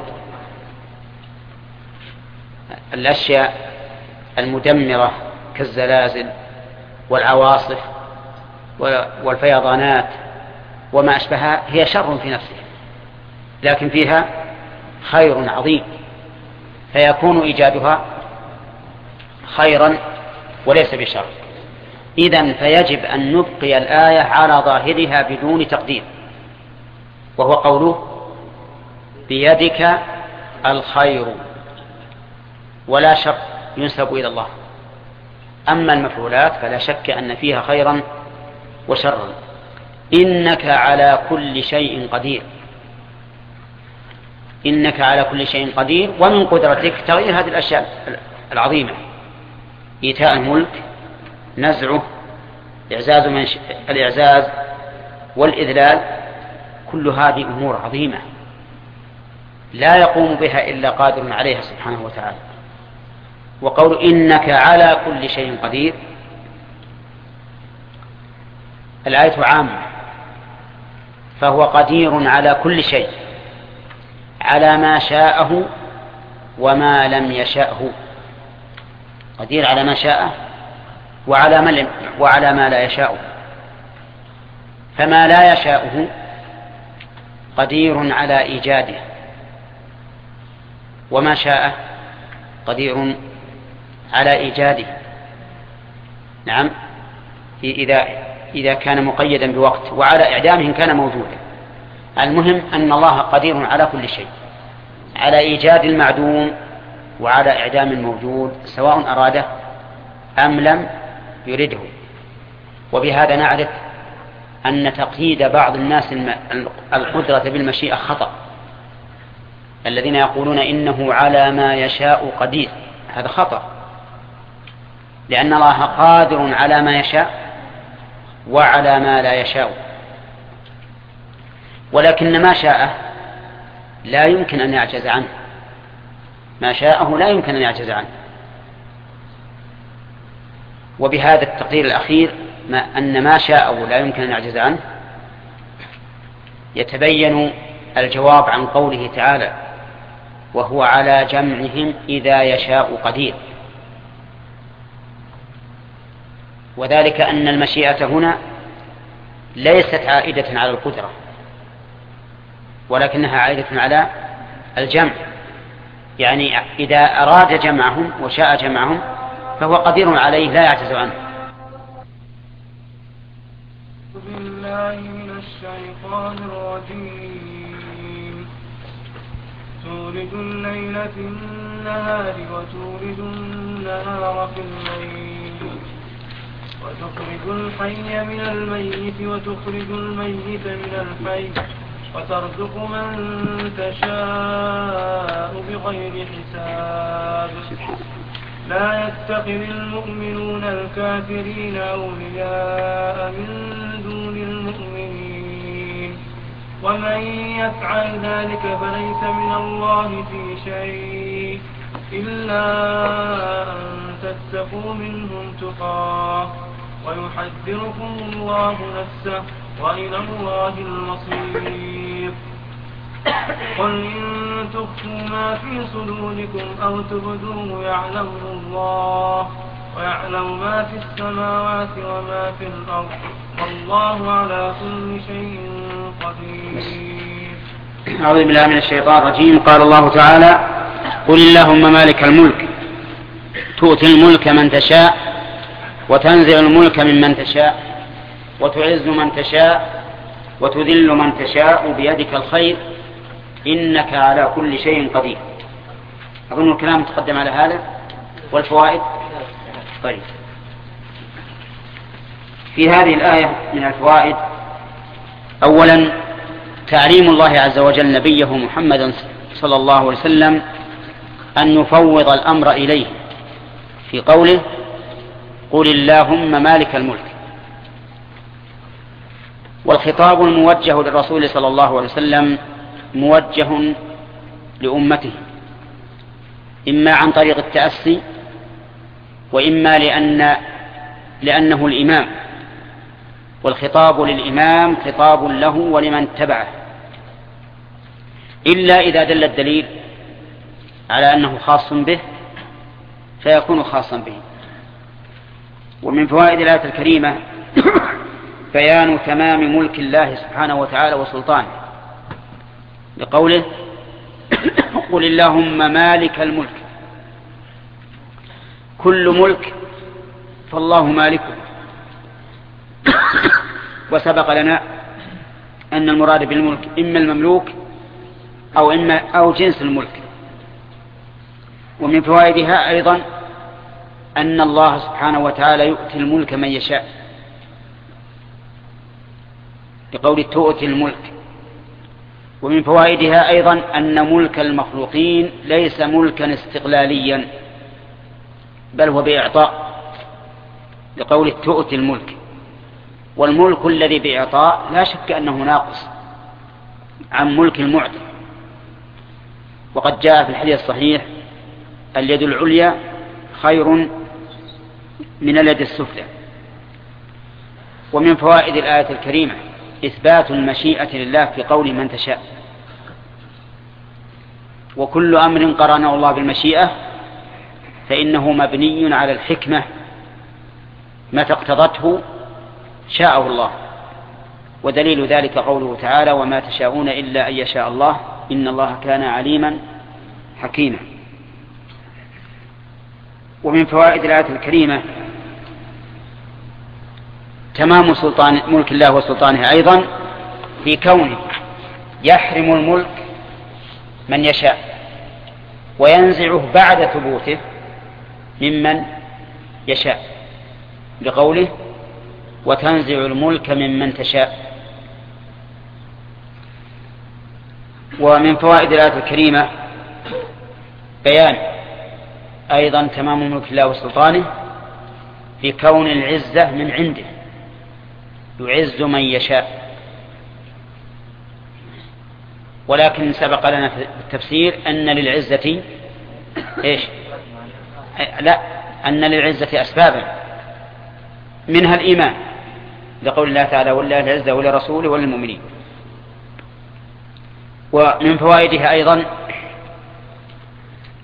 الأشياء المدمرة كالزلازل والعواصف والفيضانات وما أشبهها هي شر في نفسها، لكن فيها خير عظيم، فيكون إيجادها خيرا وليس بشر. إذن فيجب أن نبقي الآية على ظاهرها بدون تقدير، وهو قوله بيدك الخير، ولا شك ينسب إلى الله. أما المفعولات فلا شك أن فيها خيرا وشرا. إنك على كل شيء قدير، إنك على كل شيء قدير، ومن قدرتك تغيير هذه الأشياء العظيمة، إيتاء الملك، نزعه، الإعزاز والإذلال، كل هذه أمور عظيمة لا يقوم بها إلا قادر عليها سبحانه وتعالى. وقول إنك على كل شيء قدير، الآية عامة، فهو قدير على كل شيء، على ما شاءه وما لم يشأه، قدير على ما شاءه وعلى ما لا يشاءه. فما لا يشاءه قدير على إيجاده، وما شاءه قدير على إيجاده. نعم، إذا كان مقيدا بوقت، وعلى إعدامه كان موجودا. المهم أن الله قدير على كل شيء، على إيجاد المعدوم وعلى إعدام الموجود، سواء أراده أم لم يرده. وبهذا نعرف أن تقييد بعض الناس القدرة بالمشيئة خطأ. الذين يقولون إنه على ما يشاء قدير، هذا خطأ، لأن الله قادر على ما يشاء وعلى ما لا يشاء، ولكن ما شاءه لا يمكن أن يعجز عنه، ما شاءه لا يمكن أن يعجز عنه. وبهذا التقدير الأخير أن ما شاءه لا يمكن أن يعجز عنه يتبين الجواب عن قوله تعالى وهو على جمعهم إذا يشاء قدير. وذلك أن المشيئة هنا ليست عائدة على القدرة، ولكنها عائدة على الجمع، يعني إذا أراد جمعهم وشاء جمعهم فهو قدير عليه لا يعجز عنه. بالله من الشيطان الرجيم. تولج الليل في النهار وتولج النهار في الليل وتخرج الحي من الميت وتخرج الميت من الحي وترزق من تشاء بغير حساب. لا يتخذ المؤمنون الكافرين أولياء من دون المؤمنين ومن يفعل ذلك فليس من الله في شيء إلا أن تتقوا منهم تقاه ويحذركم الله نفسه وإلى الله المصير. قل إن تخفوا ما في صدوركم أو تبدوه يعلمه الله ويعلم ما في السماوات وما في الأرض والله على كل شيء قدير. أعوذ بالله من الشيطان الرجيم. قال الله تعالى: قل اللهم مالك الملك تؤتي الملك من تشاء وتنزع الملك ممن تشاء وتعز من تشاء وتذل من تشاء بيدك الخير إنك على كل شيء قدير. أظن الكلام تقدم على هذا. والفوائد طيب. في هذه الآية من الفوائد: أولا تعليم الله عز وجل نبيه محمد صلى الله عليه وسلم أن يفوض الأمر إليه في قوله: قل اللهم مالك الملك. والخطاب الموجه للرسول صلى الله عليه وسلم موجه لأمته، إما عن طريق التأسي وإما لأنه الإمام، والخطاب للإمام خطاب له ولمن تبعه، إلا إذا دل الدليل على أنه خاص به فيكون خاصا به. ومن فوائد الآية الكريمة بيان تمام ملك الله سبحانه وتعالى وسلطانه، لقوله: قل اللهم مالك الملك. كل ملك فالله مالكه. وسبق لنا أن المراد بالملك إما المملوك أو جنس الملك. ومن فوائدها أيضا أن الله سبحانه وتعالى يؤتي الملك من يشاء، لقول تؤتي الملك. ومن فوائدها أيضا أن ملك المخلوقين ليس ملكا استقلاليا بل هو بإعطاء، لقول تؤتي الملك. والملك الذي بإعطاء لا شك أنه ناقص عن ملك المعطي. وقد جاء في الحديث الصحيح: اليد العليا خير من اليد السفلى. ومن فوائد الآية الكريمة إثبات المشيئة لله في قول من تشاء. وكل أمر قرنه الله بالمشيئة فإنه مبني على الحكمة، متى اقتضته شاءه الله. ودليل ذلك قوله تعالى: وما تشاءون إلا أن يشاء الله إن الله كان عليما حكيما. ومن فوائد الآية الكريمة تمام ملك الله وسلطانه أيضا في كونه يحرم الملك من يشاء وينزعه بعد ثبوته ممن يشاء، لقوله: وتنزع الملك ممن تشاء. ومن فوائد الآية الكريمة بيان أيضا تمام ملك الله وسلطانه في كون العزة من عنده، يعز من يشاء. ولكن سبق لنا في التفسير أن للعزة أن للعزة أسبابا، منها الإيمان، لقول الله تعالى: ولله العزة ولرسوله وللمؤمنين. ومن فوائدها أيضا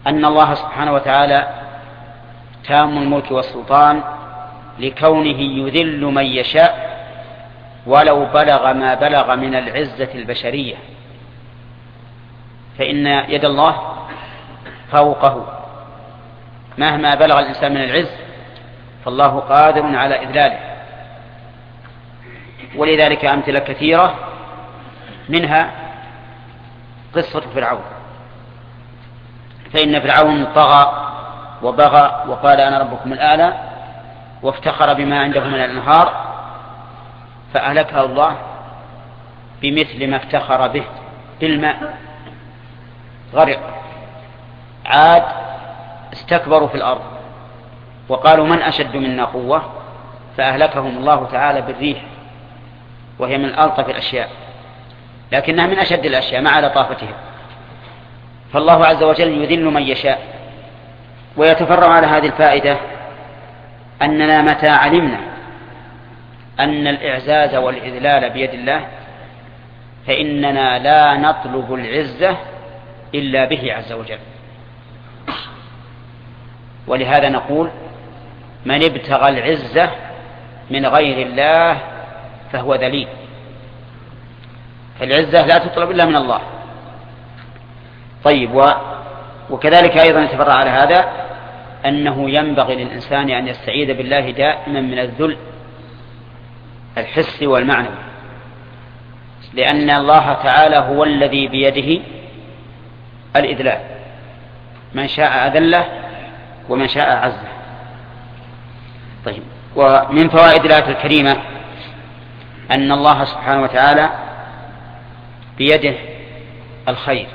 أن الله سبحانه وتعالى تام الملك والسلطان لكونه يذل من يشاء ولو بلغ ما بلغ من العزة البشرية، فإن يد الله فوقه مهما بلغ الإنسان من العز فالله قادر على إذلاله. ولذلك أمثلة كثيرة، منها قصة فرعون، فإن فرعون طغى وبغى وقال أنا ربكم الأعلى وافتخر بما عنده من الأنهار، فأهلكه الله بمثل ما افتخر به بالماء، غرق. عاد استكبروا في الأرض وقالوا من أشد منا قوة، فأهلكهم الله تعالى بالريح، وهي من ألطف الأشياء لكنها من أشد الأشياء مع لطافتها. فالله عز وجل يذل من يشاء. ويتفرع على هذه الفائدة أننا متى علمنا أن الإعزاز والإذلال بيد الله فإننا لا نطلب العزة إلا به عز وجل. ولهذا نقول من ابتغى العزة من غير الله فهو ذليل، فالعزة لا تطلب إلا من الله. طيب، وكذلك أيضا يتفرع على هذا أنه ينبغي للإنسان أن يستعيذ بالله دائما من الذل الحسي والمعنوي، لأن الله تعالى هو الذي بيده الإذلال، من شاء أذله ومن شاء عزه. طيب، ومن فوائد الآية الكريمة أن الله سبحانه وتعالى بيده الخير.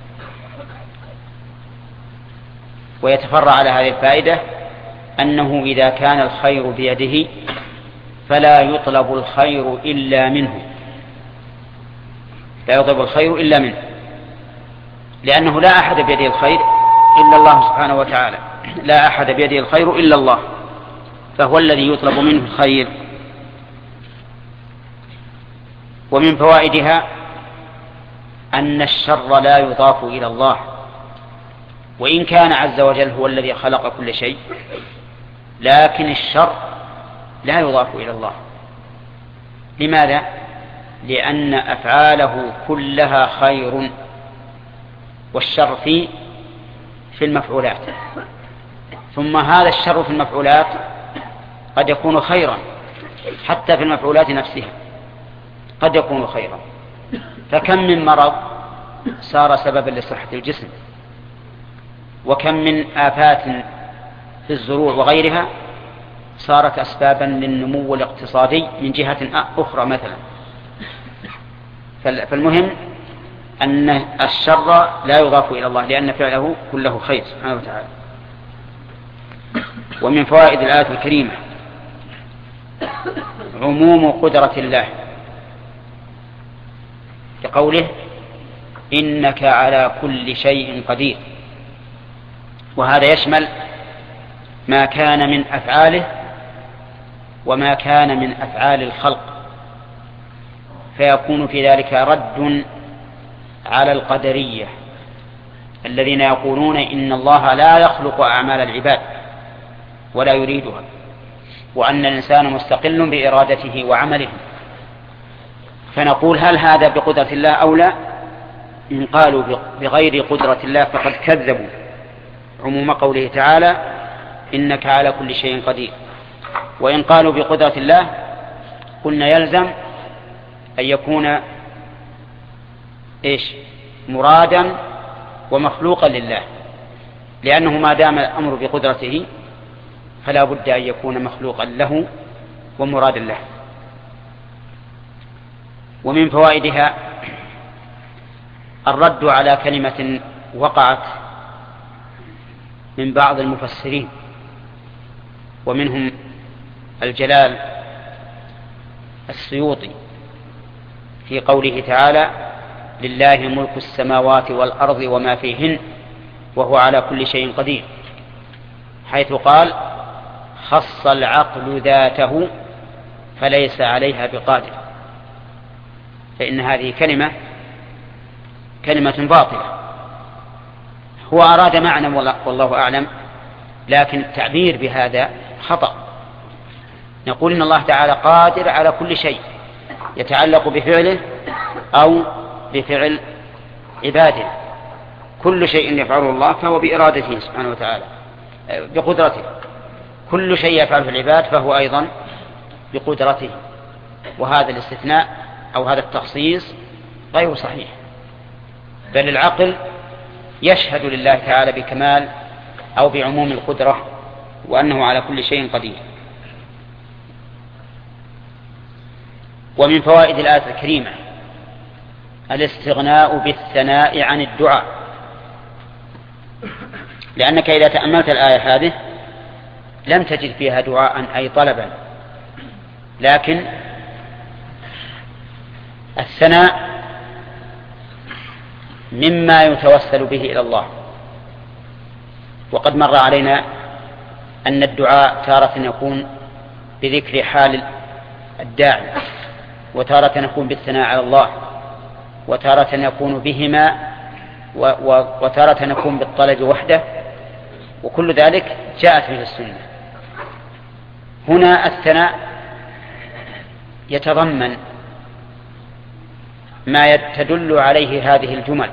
ويتفرع على هذه الفائدة أنه إذا كان الخير بيده فلا يطلب الخير إلا منه، لا يطلب الخير إلا منه، لأنه لا أحد بيده الخير إلا الله سبحانه وتعالى، لا أحد بيده الخير إلا الله، فهو الذي يطلب منه الخير. ومن فوائدها أن الشر لا يضاف إلى الله، وإن كان عز وجل هو الذي خلق كل شيء، لكن الشر لا يضاف إلى الله. لماذا؟ لأن أفعاله كلها خير، والشر في المفعولات، ثم هذا الشر في المفعولات قد يكون خيرا، حتى في المفعولات نفسها قد يكون خيرا. فكم من مرض صار سببا لصحة الجسم، وكم من آفات في الزروع وغيرها صارت أسبابا للنمو الاقتصادي من جهة أخرى مثلا. فالمهم أن الشر لا يضاف إلى الله، لأن فعله كله خير سبحانه وتعالى. ومن فوائد الآية الكريمة عموم قدرة الله، كقوله إنك على كل شيء قدير، وهذا يشمل ما كان من أفعاله وما كان من أفعال الخلق، فيكون في ذلك رد على القدرية الذين يقولون إن الله لا يخلق أعمال العباد ولا يريدها، وأن الإنسان مستقل بإرادته وعمله. فنقول هل هذا بقدرة الله أو لا؟ إن قالوا بغير قدرة الله فقد كذبوا عموم قوله تعالى إنك على كل شيء قدير. وإن قالوا بقدرة الله قلنا يلزم أن يكون مرادا ومخلوقا لله، لأنه ما دام الأمر بقدرته فلا بد أن يكون مخلوقا له ومرادا له. ومن فوائدها الرد على كلمة وقعت من بعض المفسرين، ومنهم الجلال السيوطي في قوله تعالى لله ملك السماوات والأرض وما فيهن وهو على كل شيء قدير، حيث قال خص العقل ذاته فليس عليها بقادر، فإن هذه كلمة باطلة. هو أراد معنى والله أعلم، لكن التعبير بهذا خطأ. نقول إن الله تعالى قادر على كل شيء يتعلق بفعله أو بفعل عباده. كل شيء يفعله الله فهو بإرادته سبحانه وتعالى، بقدرته. كل شيء يفعله العباد فهو أيضا بقدرته. وهذا الاستثناء أو هذا التخصيص غير صحيح، بل العقل يشهد لله تعالى بكمال أو بعموم القدرة وأنه على كل شيء قدير. ومن فوائد الآية الكريمة الاستغناء بالثناء عن الدعاء، لأنك إذا تأملت الآية هذه لم تجد فيها دعاء أي طلبا، لكن الثناء مما يتوسل به إلى الله. وقد مر علينا أن الدعاء تارة يكون بذكر حال الداعي، وتارة يكون بالثناء على الله، وتارة يكون بهما، وتارة يكون بالطلب وحده، وكل ذلك جاءت في السنة. هنا الثناء يتضمن ما تدل عليه هذه الجمل،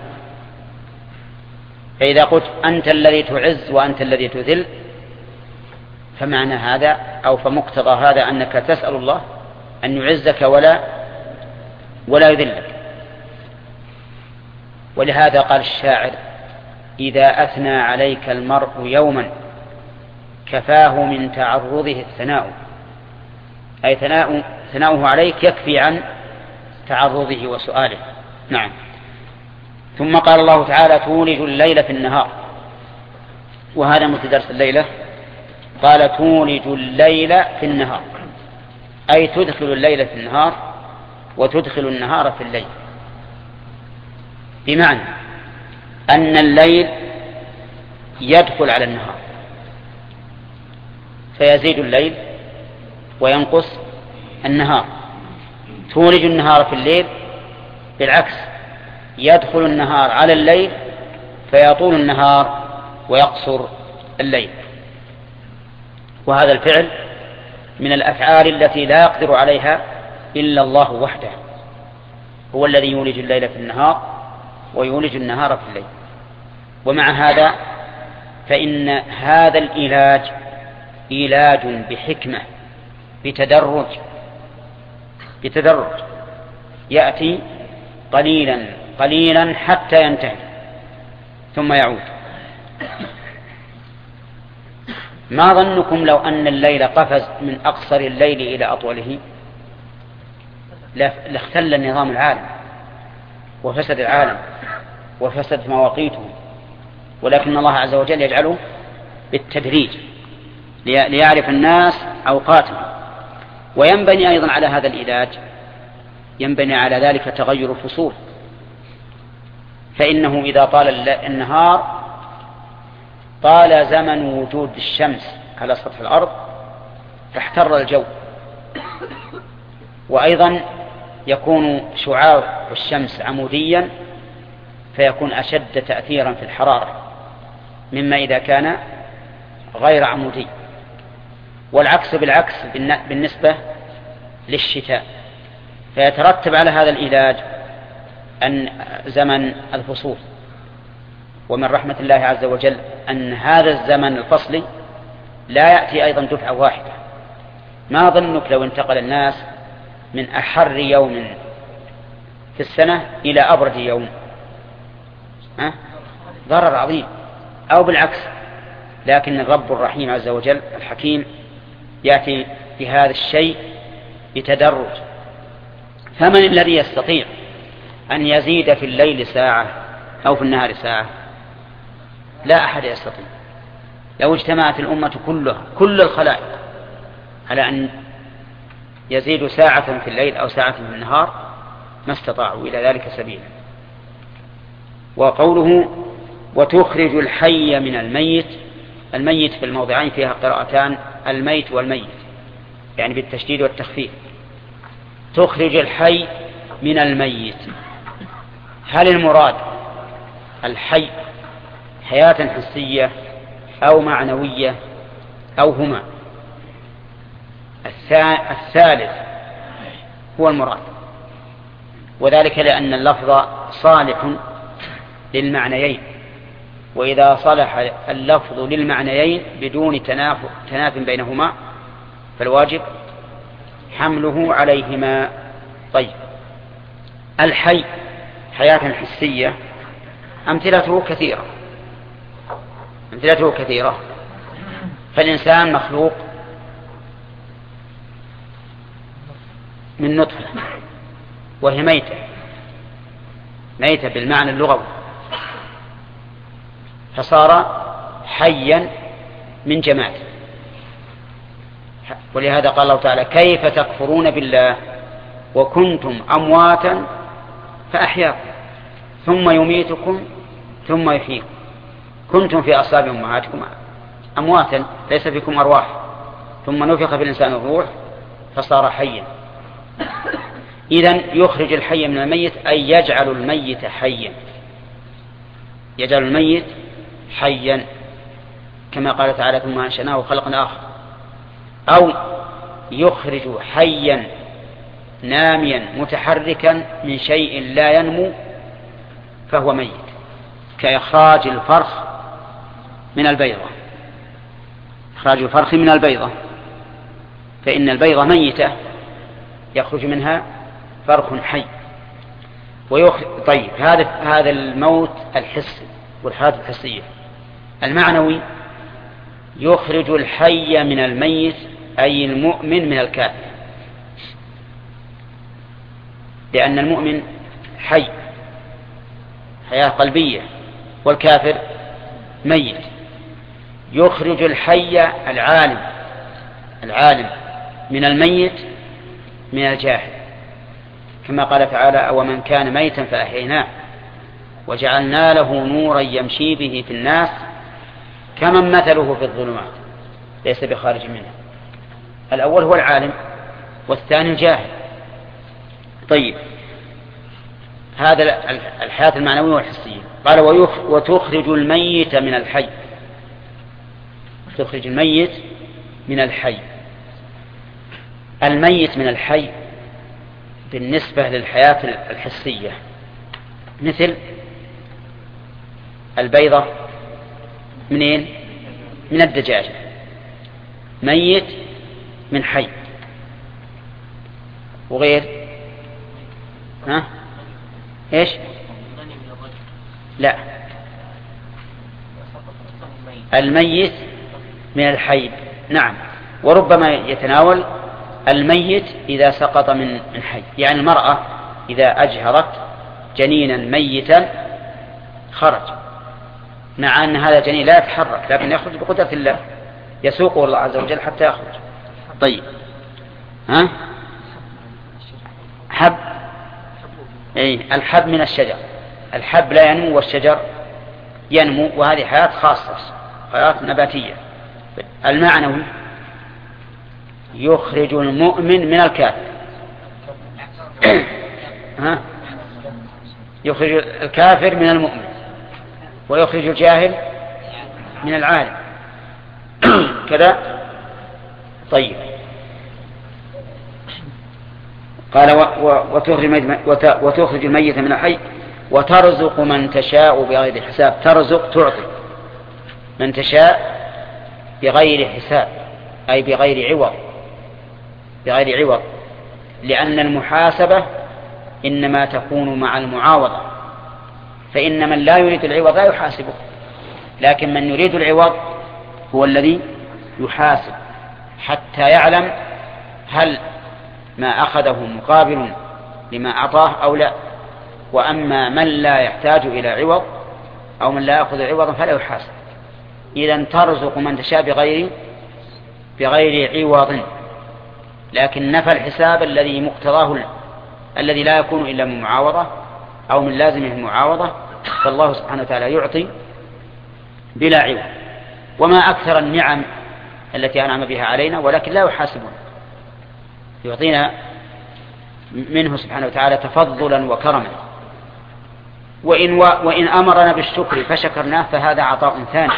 فإذا قلت أنت الذي تعز وأنت الذي تذل، فمعنى هذا أو فمقتضى هذا أنك تسأل الله أن يعزك ولا يذلك. ولهذا قال الشاعر: إذا أثنى عليك المرء يوما كفاه من تعرضه الثناء، أي ثناؤه عليك يكفي عن تعرضه وسؤاله. نعم. ثم قال الله تعالى: تولج الليل في النهار، وهذا متدرس الليلة. قال: تولج الليل في النهار، أي تدخل الليل في النهار وتدخل النهار في الليل، بمعنى أن الليل يدخل على النهار فيزيد الليل وينقص النهار. تولج النهار في الليل بالعكس، يدخل النهار على الليل فيطول النهار ويقصر الليل. وهذا الفعل من الأفعال التي لا يقدر عليها إلا الله وحده، هو الذي يولج الليل في النهار ويولج النهار في الليل. ومع هذا فإن هذا العلاج علاج بحكمة، بتدرج يأتي قليلا قليلا حتى ينتهي ثم يعود. ما ظنكم لو أن الليل قفز من أقصر الليل إلى أطوله؟ لاختل نظام العالم وفسد العالم وفسد مواقيته، ولكن الله عز وجل يجعله بالتدريج ليعرف الناس أوقاتهم. وينبني أيضا على هذا العلاج، ينبني على ذلك تغير الفصول، فإنه إذا طال النهار طال زمن وجود الشمس على سطح الأرض فاحتر الجو، وأيضا يكون شعاع الشمس عموديا فيكون أشد تأثيرا في الحرارة مما إذا كان غير عمودي. والعكس بالعكس بالنسبة للشتاء، فيترتب على هذا العلاج أن زمن الفصول. ومن رحمة الله عز وجل أن هذا الزمن الفصلي لا يأتي أيضا دفعة واحدة. ما ظنك لو انتقل الناس من أحر يوم في السنة إلى أبرد يوم؟ ضرر عظيم. أو بالعكس، لكن الرب الرحيم عز وجل الحكيم يأتي بهذا الشيء بتدرج. فمن الذي يستطيع أن يزيد في الليل ساعة أو في النهار ساعة؟ لا أحد يستطيع. لو اجتمعت الأمة كلها، كل الخلائق، على أن يزيد ساعة في الليل أو ساعة في النهار ما استطاعوا إلى ذلك سبيلا. وقوله وتخرج الحي من الميت، الميت في الموضعين فيها قراءتان، الميت والميت، يعني بالتشديد والتخفيف. تخرج الحي من الميت، هل المراد الحي حياة حسية أو معنوية أو هما. الثالث هو المراد، وذلك لأن اللفظ صالح للمعنيين، وإذا صلح اللفظ للمعنيين بدون تناف بينهما فالواجب حمله عليهما. طيب، الحي حياة حسية أمثلته كثيرة. فالإنسان مخلوق من نطفة، وهي ميتة بالمعنى اللغوي، فصار حيا من جماد. ولهذا قال الله تعالى: كيف تكفرون بالله وكنتم أمواتا فأحياكم ثم يميتكم ثم يحييكم. كنتم في أصلاب أمهاتكم أمواتا ليس فيكم أرواح، ثم نفخ في الإنسان الروح فصار حيا. إذن يخرج الحي من الميت، أي يجعل الميت حيا، يجعل الميت حيا، كما قال تعالى: ثم أنشأناه خلقا آخر. أو يخرج حيا ناميا متحركا من شيء لا ينمو فهو ميت، كإخراج الفرخ من البيضة. إخراج الفرخ من البيضة، فإن البيضة ميتة يخرج منها فرخ حي. طيب، هذا الموت الحسي والحياة الحسية. المعنوي يخرج الحي من الميت، أي المؤمن من الكافر، لأن المؤمن حي حياة قلبية والكافر ميت. يخرج الحي العالم من الميت من الجاهل، كما قال تعالى: أومن كان ميتا فأحييناه وجعلنا له نورا يمشي به في الناس كمن مثله في الظلمات ليس بخارج منها. الأول هو العالم والثاني الجاهل. طيب، هذا الحياة المعنوية والحسية. قال: وتخرج الميت من الحي. تخرج الميت من الحي. الميت من الحي بالنسبة للحياة الحسية مثل البيضة منين؟ من الدجاجة. ميت من حي. وغير ايش؟ لا، الميت من الحي. نعم، وربما يتناول الميت إذا سقط من حي، يعني المرأة إذا أجهرت جنينا ميتا خرج، مع أن هذا الجنين لا يتحرك لكن يخرج بقدرة الله، يسوقه الله عز وجل حتى يخرج. طيب، حب، الحب من الشجر. الحب لا ينمو والشجر ينمو، وهذه حياة خاصة، حياة نباتية. المعنوي يخرج المؤمن من الكافر. يخرج الكافر من المؤمن، ويخرج الجاهل من العالم كذا. طيب، قال: وتخرج الميت من الحي وترزق من تشاء بغير حساب. ترزق تعطي من تشاء بغير حساب، أي بغير عوض، لأن المحاسبة إنما تكون مع المعاوضة، فإن من لا يريد العوض لا يحاسبه، لكن من يريد العوض هو الذي يحاسب حتى يعلم هل ما أخذه مقابل لما أعطاه أو لا. وأما من لا يحتاج إلى عوض أو من لا يأخذ عوضا فلا يحاسب. إذن ترزق من تشاء بغير عوض، لكن نفى الحساب الذي مقتضاه الذي لا يكون إلا من معاوضة أو من لازمه المعاوضة، فالله سبحانه وتعالى يعطي بلا عوض. وما أكثر النعم التي أنعم بها علينا ولكن لا يحاسبون، يعطينا منه سبحانه وتعالى تفضلا وكرما. وإن أمرنا بالشكر فشكرناه فهذا عطاء ثاني.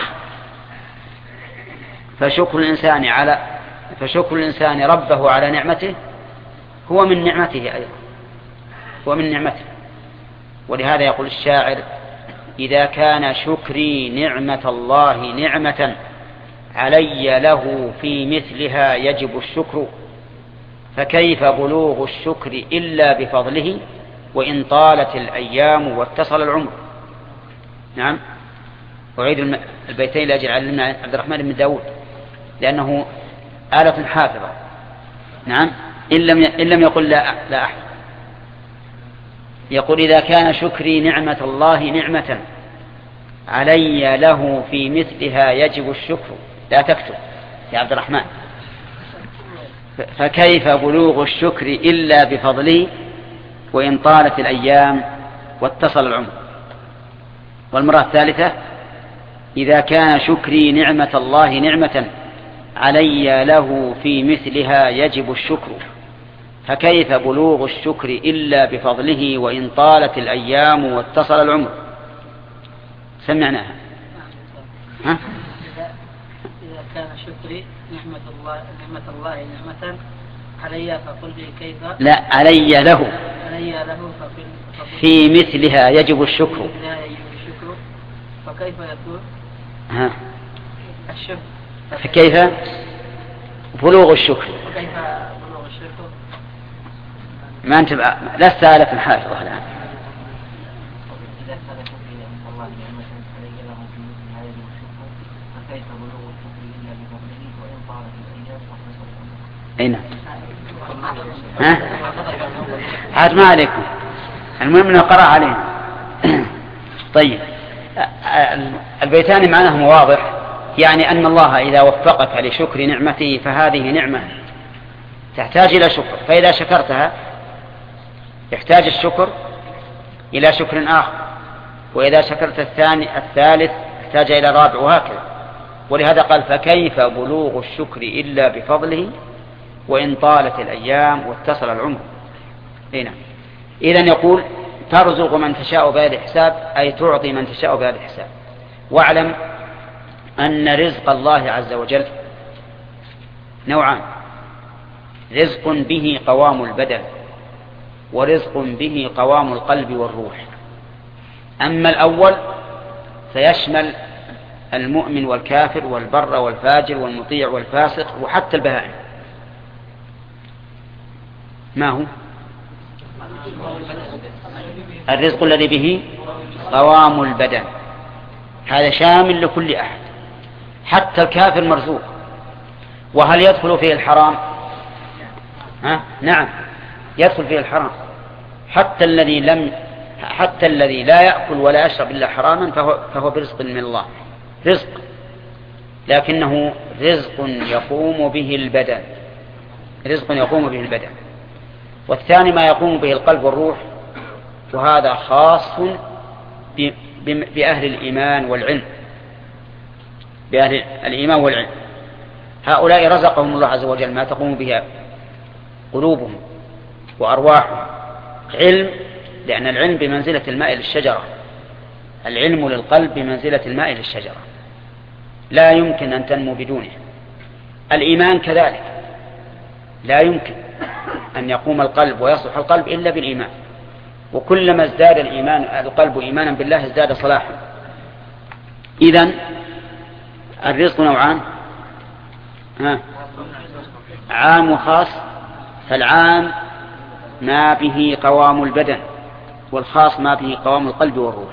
فشكر الإنسان ربه على نعمته هو من نعمته أيضا، هو من نعمته. ولهذا يقول الشاعر: إذا كان شكري نعمة الله نعمة علي له في مثلها يجب الشكر، فكيف بلوغ الشكر إلا بفضله وإن طالت الأيام واتصل العمر. نعم، أعيد البيتين لأجل علمنا عبد الرحمن بن داود لأنه آلة حافظة. نعم، إن لم يقل لا أحد. يقول: إذا كان شكري نعمة الله نعمة علي له في مثلها يجب الشكر. لا تكتب يا عبد الرحمن. فكيف بلوغ الشكر إلا بفضله وإن طالت الأيام واتصل العمر. والمرة الثالثة: إذا كان شكري نعمة الله نعمة علي له في مثلها يجب الشكر، فكيف بلوغ الشكر إلا بفضله وإن طالت الأيام واتصل العمر. سمعناها. ها؟ إذا كان شكري نعمة الله نعمة علي فقل به كيف. لا، علي له فقل في مثلها يجب الشكر. فكيف يكون الشكر؟ فكيف بلوغ الشكر؟ ما أنت لست آلة حافظة الآن. أين؟ عاد ما عليكم، المهم أنه قرأ علينا. طيب، البيتان معناهما واضح، يعني أن الله إذا وفقك لشكر نعمته فهذه نعمة تحتاج إلى شكر، فإذا شكرتها يحتاج الشكر إلى شكر آخر، وإذا شكرت الثالث يحتاج إلى الرابع، وهكذا. ولهذا قال: فكيف بلوغ الشكر إلا بفضله وإن طالت الأيام واتصل العمر. هنا إذن يقول: ترزق من تشاء بغير حساب، أي تعطي من تشاء بغير حساب. واعلم أن رزق الله عز وجل نوعان: رزق به قوام البدن، ورزق به قوام القلب والروح. أما الأول فيشمل المؤمن والكافر والبر والفاجر والمطيع والفاسق وحتى البهائم. ما هو؟ الرزق الذي به قوام البدن، هذا شامل لكل أحد، حتى الكافر مرزوق. وهل يدخل فيه الحرام؟ نعم، يدخل فيه الحرام. حتى الذي لا يأكل ولا يشرب إلا حراما فهو برزق من الله، رزق، لكنه رزق يقوم به البدن، رزق يقوم به البدن. والثاني ما يقوم به القلب والروح، وهذا خاص بأهل الإيمان والعلم، بأهل الإيمان والعلم. هؤلاء رزقهم الله عز وجل ما تقوم به قلوبهم وأرواحهم. علم، لأن العلم بمنزلة الماء للشجرة، العلم للقلب بمنزلة الماء للشجرة، لا يمكن أن تنمو بدونه. الإيمان كذلك، لا يمكن أن يقوم القلب ويصلح القلب إلا بالإيمان، وكلما ازداد القلب إيمانا بالله ازداد صلاحا. إذن الرزق نوعان: عام وخاص. فالعام ما به قوام البدن، والخاص ما به قوام القلب والروح.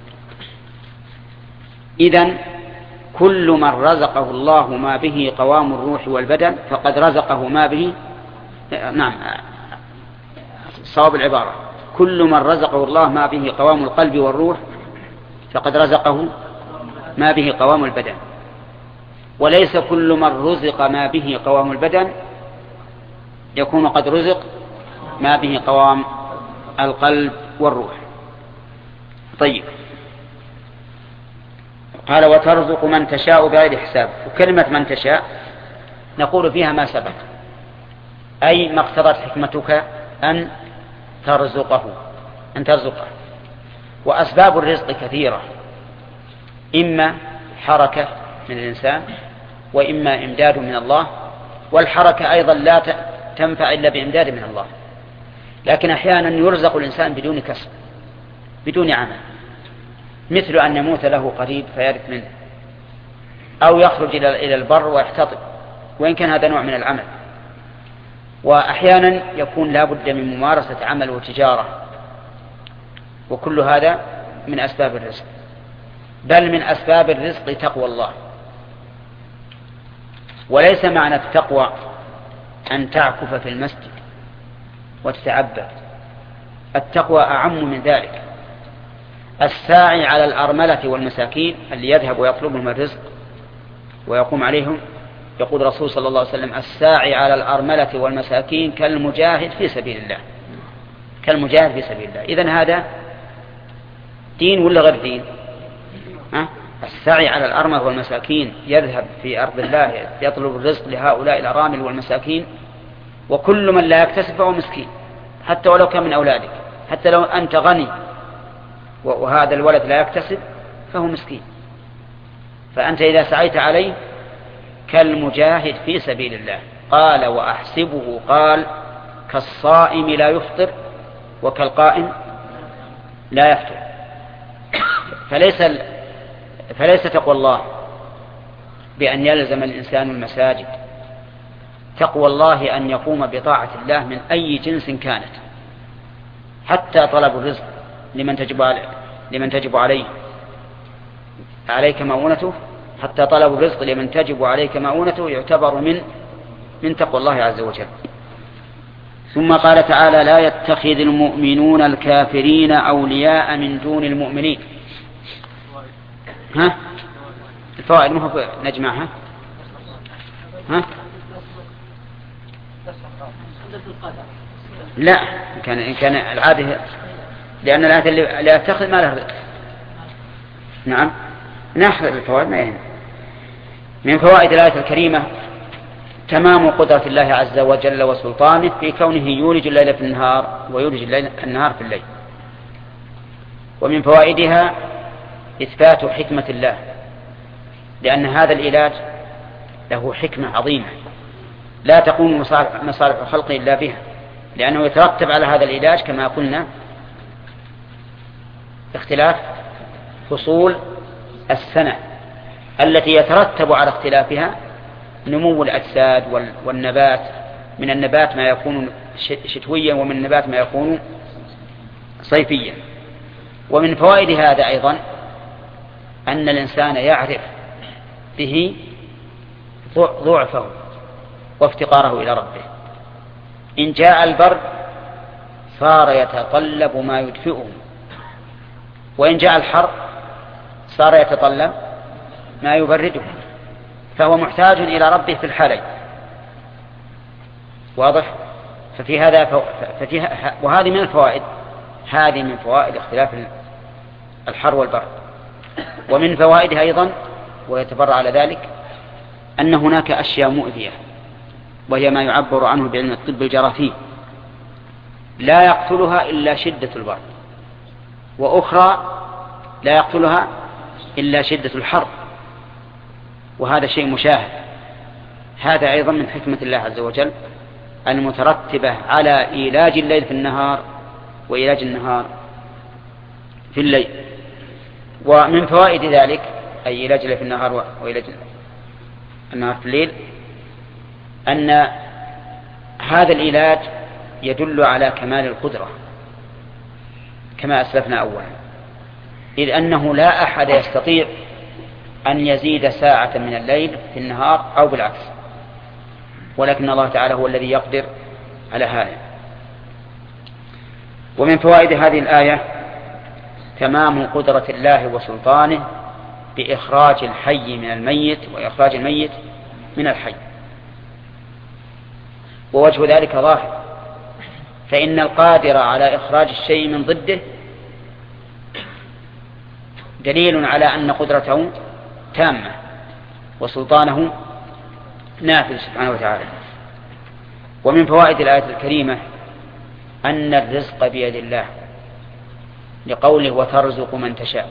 إذن كل من رزقه الله ما به قوام الروح والبدن فقد رزقه ما به، نعم، صواب العبارة: كل من رزقه الله ما به قوام القلب والروح فقد رزقه ما به قوام البدن. وليس كل من رزق ما به قوام البدن يكون قد رزق ما به قوام القلب والروح. طيب، قال: وترزق من تشاء بغير حساب. وكلمة من تشاء نقول فيها ما سبق، أي ما اقتضت حكمتك أن ترزقه. وأسباب الرزق كثيرة، إما حركة من الإنسان وإما إمداد من الله، والحركة أيضا لا تنفع إلا بإمداد من الله. لكن أحيانا يرزق الإنسان بدون كسب، بدون عمل، مثل أن يموت له قريب فيرث منه، أو يخرج إلى البر ويحتطب، وإن كان هذا نوع من العمل. وأحيانا يكون لا بد من ممارسة عمل وتجارة، وكل هذا من أسباب الرزق. بل من أسباب الرزق تقوى الله. وليس معنى التقوى أن تعكف في المسجد وتتعبد، التقوى أعم من ذلك. الساعي على الأرملة والمساكين اللي يذهب ويطلبهم الرزق ويقوم عليهم، يقول الرسول صلى الله عليه وسلم: الساعي على الأرملة والمساكين كالمجاهد في سبيل الله. كالمجاهد في سبيل الله. إذن هذا دين ولا غير دين؟ السعي على الأرملة والمساكين، يذهب في أرض الله يطلب الرزق لهؤلاء الأرامل والمساكين، وكل من لا يكتسب فهو مسكين، حتى ولو كان من أولادك، حتى لو أنت غني وهذا الولد لا يكتسب فهو مسكين. فأنت إذا سعيت عليه كالمجاهد في سبيل الله. قال: وأحسبه قال كالصائم لا يفطر وكالقائم لا يفطر. فليس تقوى الله بأن يلزم الإنسان المساجد، تقوى الله أن يقوم بطاعة الله من أي جنس كانت، حتى طلب الرزق لمن تجب عليك مؤونته، حتى طلب الرزق لمن تجب عليك مؤونته يعتبر من تقوى الله عز وجل. ثم قال تعالى: لا يتخذ المؤمنون الكافرين أولياء من دون المؤمنين. الفوائد ما نجمعها. لا، إن كان العادة، لأن الآية اللي يتخذ ما له. نعم، نأخذ الفوائد ما يهم. من فوائد الآية الكريمة تمام قدرة الله عز وجل وسلطانه في كونه يولج الليل في النهار ويولج النهار في الليل. ومن فوائدها إثبات حكمة الله، لأن هذا العلاج له حكمة عظيمة لا تقوم مصالح الخلق إلا بها، لأنه يترتب على هذا العلاج كما قلنا اختلاف فصول السنة التي يترتب على اختلافها نمو الأجساد والنبات. من النبات ما يكون شتويا، ومن النبات ما يكون صيفيا. ومن فوائد هذا أيضا أن الإنسان يعرف به ضعفه وافتقاره إلى ربه. إن جاء البرد صار يتطلب ما يدفئه، وإن جاء الحر صار يتطلب ما يبرده، فهو محتاج إلى ربه في الحالين. واضح؟ وهذه من الفوائد، هذه من فوائد اختلاف الحر والبرد. ومن فوائدها أيضا ويتبرع على ذلك أن هناك أشياء مؤذية، وهي ما يعبر عنه بعلم الطب الجراثيم، لا يقتلها إلا شدة البرد، وأخرى لا يقتلها إلا شدة الحر، وهذا شيء مشاهد. هذا أيضا من حكمة الله عز وجل المترتبة على إيلاج الليل في النهار وإيلاج النهار في الليل. ومن فوائد ذلك أي إيلاج الليل في النهار وإيلاج النهار في الليل أن هذا العلاج يدل على كمال القدرة كما أسلفنا أولا، إذ أنه لا أحد يستطيع أن يزيد ساعة من الليل في النهار أو بالعكس، ولكن الله تعالى هو الذي يقدر على هذا. ومن فوائد هذه الآية تمام قدرة الله وسلطانه بإخراج الحي من الميت وإخراج الميت من الحي. ووجه ذلك ظاهر، فإن القادر على إخراج الشيء من ضده دليل على أن قدرته تامة وسلطانه نافذ سبحانه وتعالى. ومن فوائد الآية الكريمة أن الرزق بيد الله، لقوله وترزق من تشاء.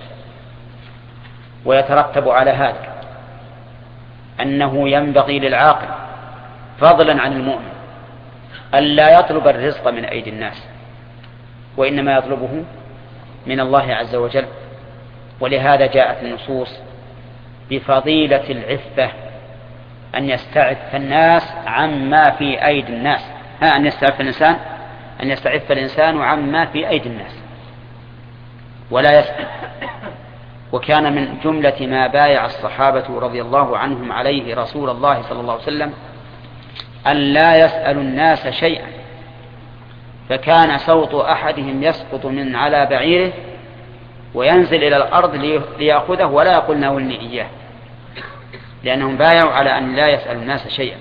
ويترتب على هذا أنه ينبغي للعاقل فضلا عن المؤمن ألا يطلب الرزق من أيدي الناس، وإنما يطلبه من الله عز وجل. ولهذا جاءت النصوص بفضيلة العفة، أن يستعف الناس عما في أيدي الناس، أن يستعف الإنسان عما في أيدي الناس ولا يسأل. وكان من جملة ما بايع الصحابة رضي الله عنهم عليه رسول الله صلى الله عليه وسلم أن لا يسألوا الناس شيئا، فكان صوت أحدهم يسقط من على بعيره وينزل إلى الأرض ليأخذه ولا يقول ناولني إياه، لأنهم بايعوا على أن لا يسألوا الناس شيئا.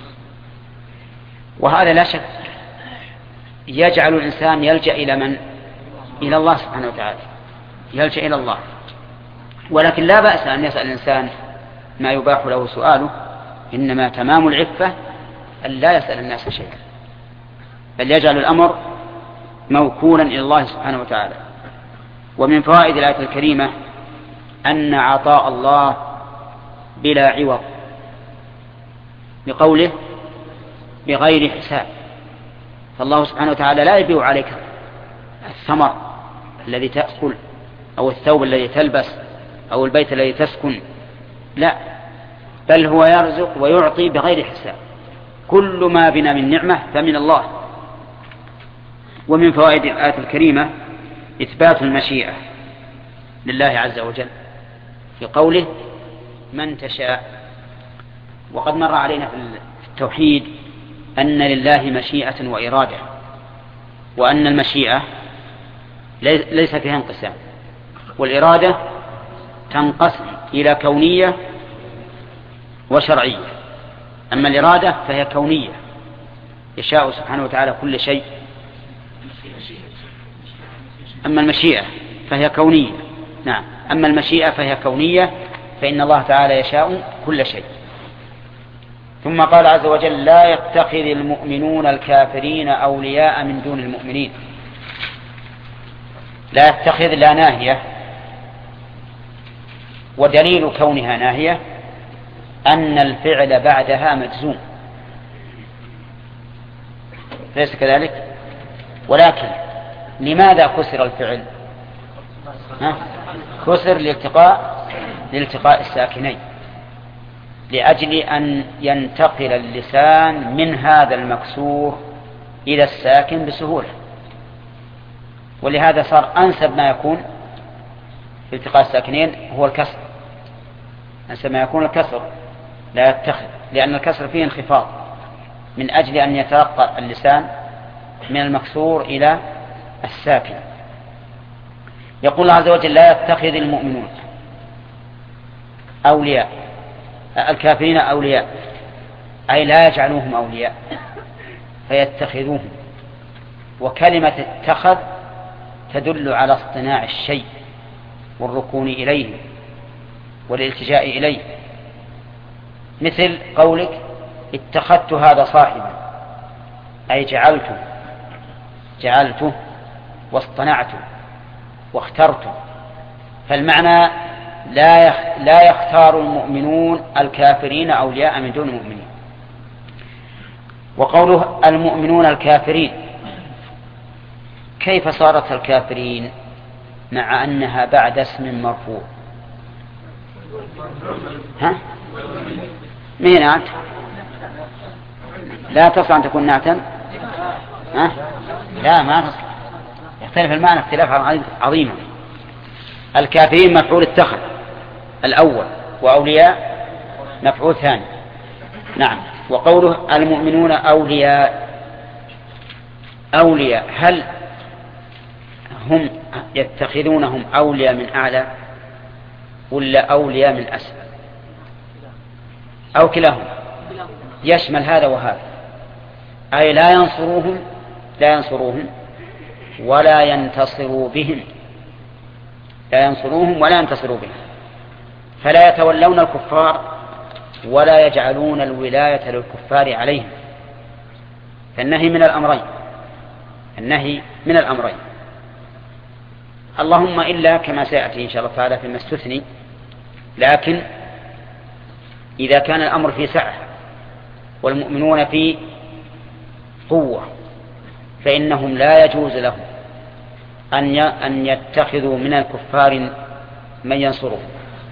وهذا لا شك يجعل الإنسان يلجأ إلى من؟ إلى الله سبحانه وتعالى، يلجأ إلى الله. ولكن لا بأس أن يسأل الإنسان ما يباح له سؤاله، إنما تمام العفة أن لا يسأل الناس شيئا، بل يجعل الأمر موكولا إلى الله سبحانه وتعالى. ومن فوائد الآية الكريمة أن عطاء الله بلا عوض، بقوله بغير حساب. فالله سبحانه وتعالى لا يبيع عليك الثمر الذي تأكل أو الثوب الذي تلبس أو البيت الذي تسكن، لا، بل هو يرزق ويعطي بغير حساب. كل ما بنا من نعمة فمن الله. ومن فوائد الآية الكريمة إثبات المشيئة لله عز وجل في قوله من تشاء. وقد مر علينا في التوحيد أن لله مشيئة وإرادة، وأن المشيئة ليس فيها انقسام، والإرادة تنقسم إلى كونية وشرعية. أما الإرادة فهي كونية، يشاء سبحانه وتعالى كل شيء. أما المشيئة فهي كونية، نعم، أما المشيئة فهي كونية، فإن الله تعالى يشاء كل شيء. ثم قال عز وجل لا يتخذ المؤمنون الكافرين أولياء من دون المؤمنين. لا يتخذ لا ناهية، ودليل كونها ناهية أن الفعل بعدها مجزوم، ليس كذلك؟ ولكن لماذا كسر الفعل؟ كسر لالتقاء الساكنين، لأجل أن ينتقل اللسان من هذا المكسور إلى الساكن بسهولة. ولهذا صار أنسب ما يكون في التقاء الساكنين هو الكسر، أنسب ما يكون الكسر، لا يتخذ، لأن الكسر فيه انخفاض، من أجل أن يترقى اللسان من المكسور إلى الساكن. يقول الله عز وجل لا يتخذ المؤمنون أولياء الكافرين أولياء، أي لا يجعلوهم أولياء فيتخذوهم. وكلمة اتخذ تدل على اصطناع الشيء والركون إليه والالتجاء إليه، مثل قولك اتخذت هذا صاحبا، أي جعلته واصطنعته واخترته. فالمعنى لا يختار المؤمنون الكافرين أولياء من دون المؤمنين. وقوله المؤمنون الكافرين، كيف صارت الكافرين مع أنها بعد اسم مرفوع؟ مين نعت؟ لا تصلح أن تكون نعتا؟ لا، ما تصلح، يختلف المعنى اختلافا عظيما. الكافرين مفعول اتخذ الأول، وأولياء مفعول ثاني. نعم. وقوله المؤمنون أولياء، هل هم يتخذونهم أولياء من أعلى ولا أولياء من أسفل أو كلاهما؟ يشمل هذا وهذا، أي لا ينصروهم ولا ينتصروا بهم، لا ينصروهم ولا ينتصروا بهم، فلا يتولون الكفار ولا يجعلون الولاية للكفار عليهم. فالنهي من الأمرين، اللهم إلا كما سيأتي إن شاء الله تعالى فيما استثني. لكن إذا كان الأمر في سعة والمؤمنون في قوة فإنهم لا يجوز لهم أن يتخذوا من الكفار من ينصرهم،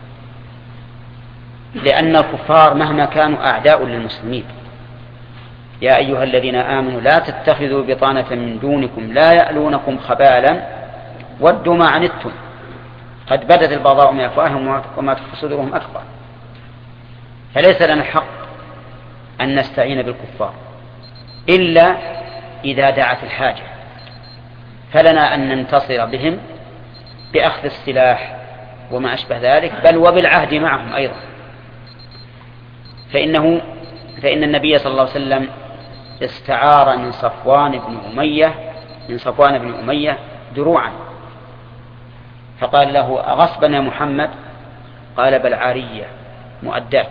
لأن الكفار مهما كانوا أعداء للمسلمين. يا أيها الذين آمنوا لا تتخذوا بطانة من دونكم لا يألونكم خبالا ودوا ما عنتم قد بدت البغضاء من أفواههم وما تخفي صدورهم أكبر. فليس لنا الحق أن نستعين بالكفار إلا إذا دعت الحاجة، فلنا أن ننتصر بهم بأخذ السلاح وما أشبه ذلك، بل وبالعهد معهم أيضا. فإن النبي صلى الله عليه وسلم استعار من صفوان بن أمية دروعا، فقال له: أغصبا يا محمد؟ قال: بل عارية مؤدات.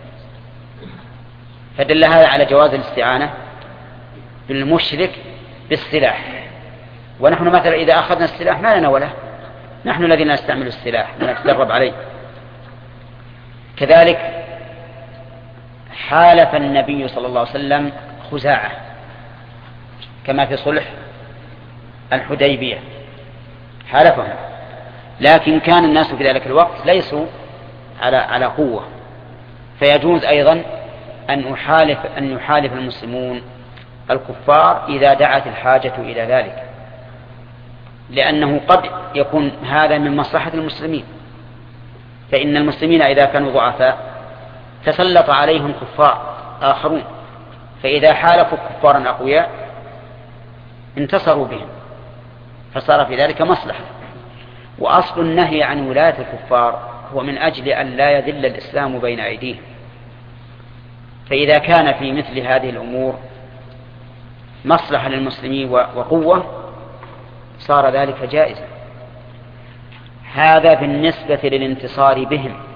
فدل هذا على جواز الاستعانة بالمشرك بالسلاح. ونحن مثلا إذا أخذنا السلاح ما لنا وله، نحن الذين نستعمل السلاح ونتدرب عليه. كذلك حالف النبي صلى الله عليه وسلم خزاعة كما في صلح الحديبية، حالفهم، لكن كان الناس في ذلك الوقت ليسوا على قوة، فيجوز أيضا أن يحالف المسلمون الكفار إذا دعت الحاجة إلى ذلك، لأنه قد يكون هذا من مصلحة المسلمين. فإن المسلمين إذا كانوا ضعفاء تسلط عليهم كفار آخرون، فإذا حالفوا كفارا أقوياء انتصروا بهم، فصار في ذلك مصلحة. وأصل النهي عن ولاية الكفار هو من أجل أن لا يذل الإسلام بين أيديهم. فإذا كان في مثل هذه الأمور مصلحة للمسلمين وقوة صار ذلك جائزا. هذا بالنسبة للانتصار بهم.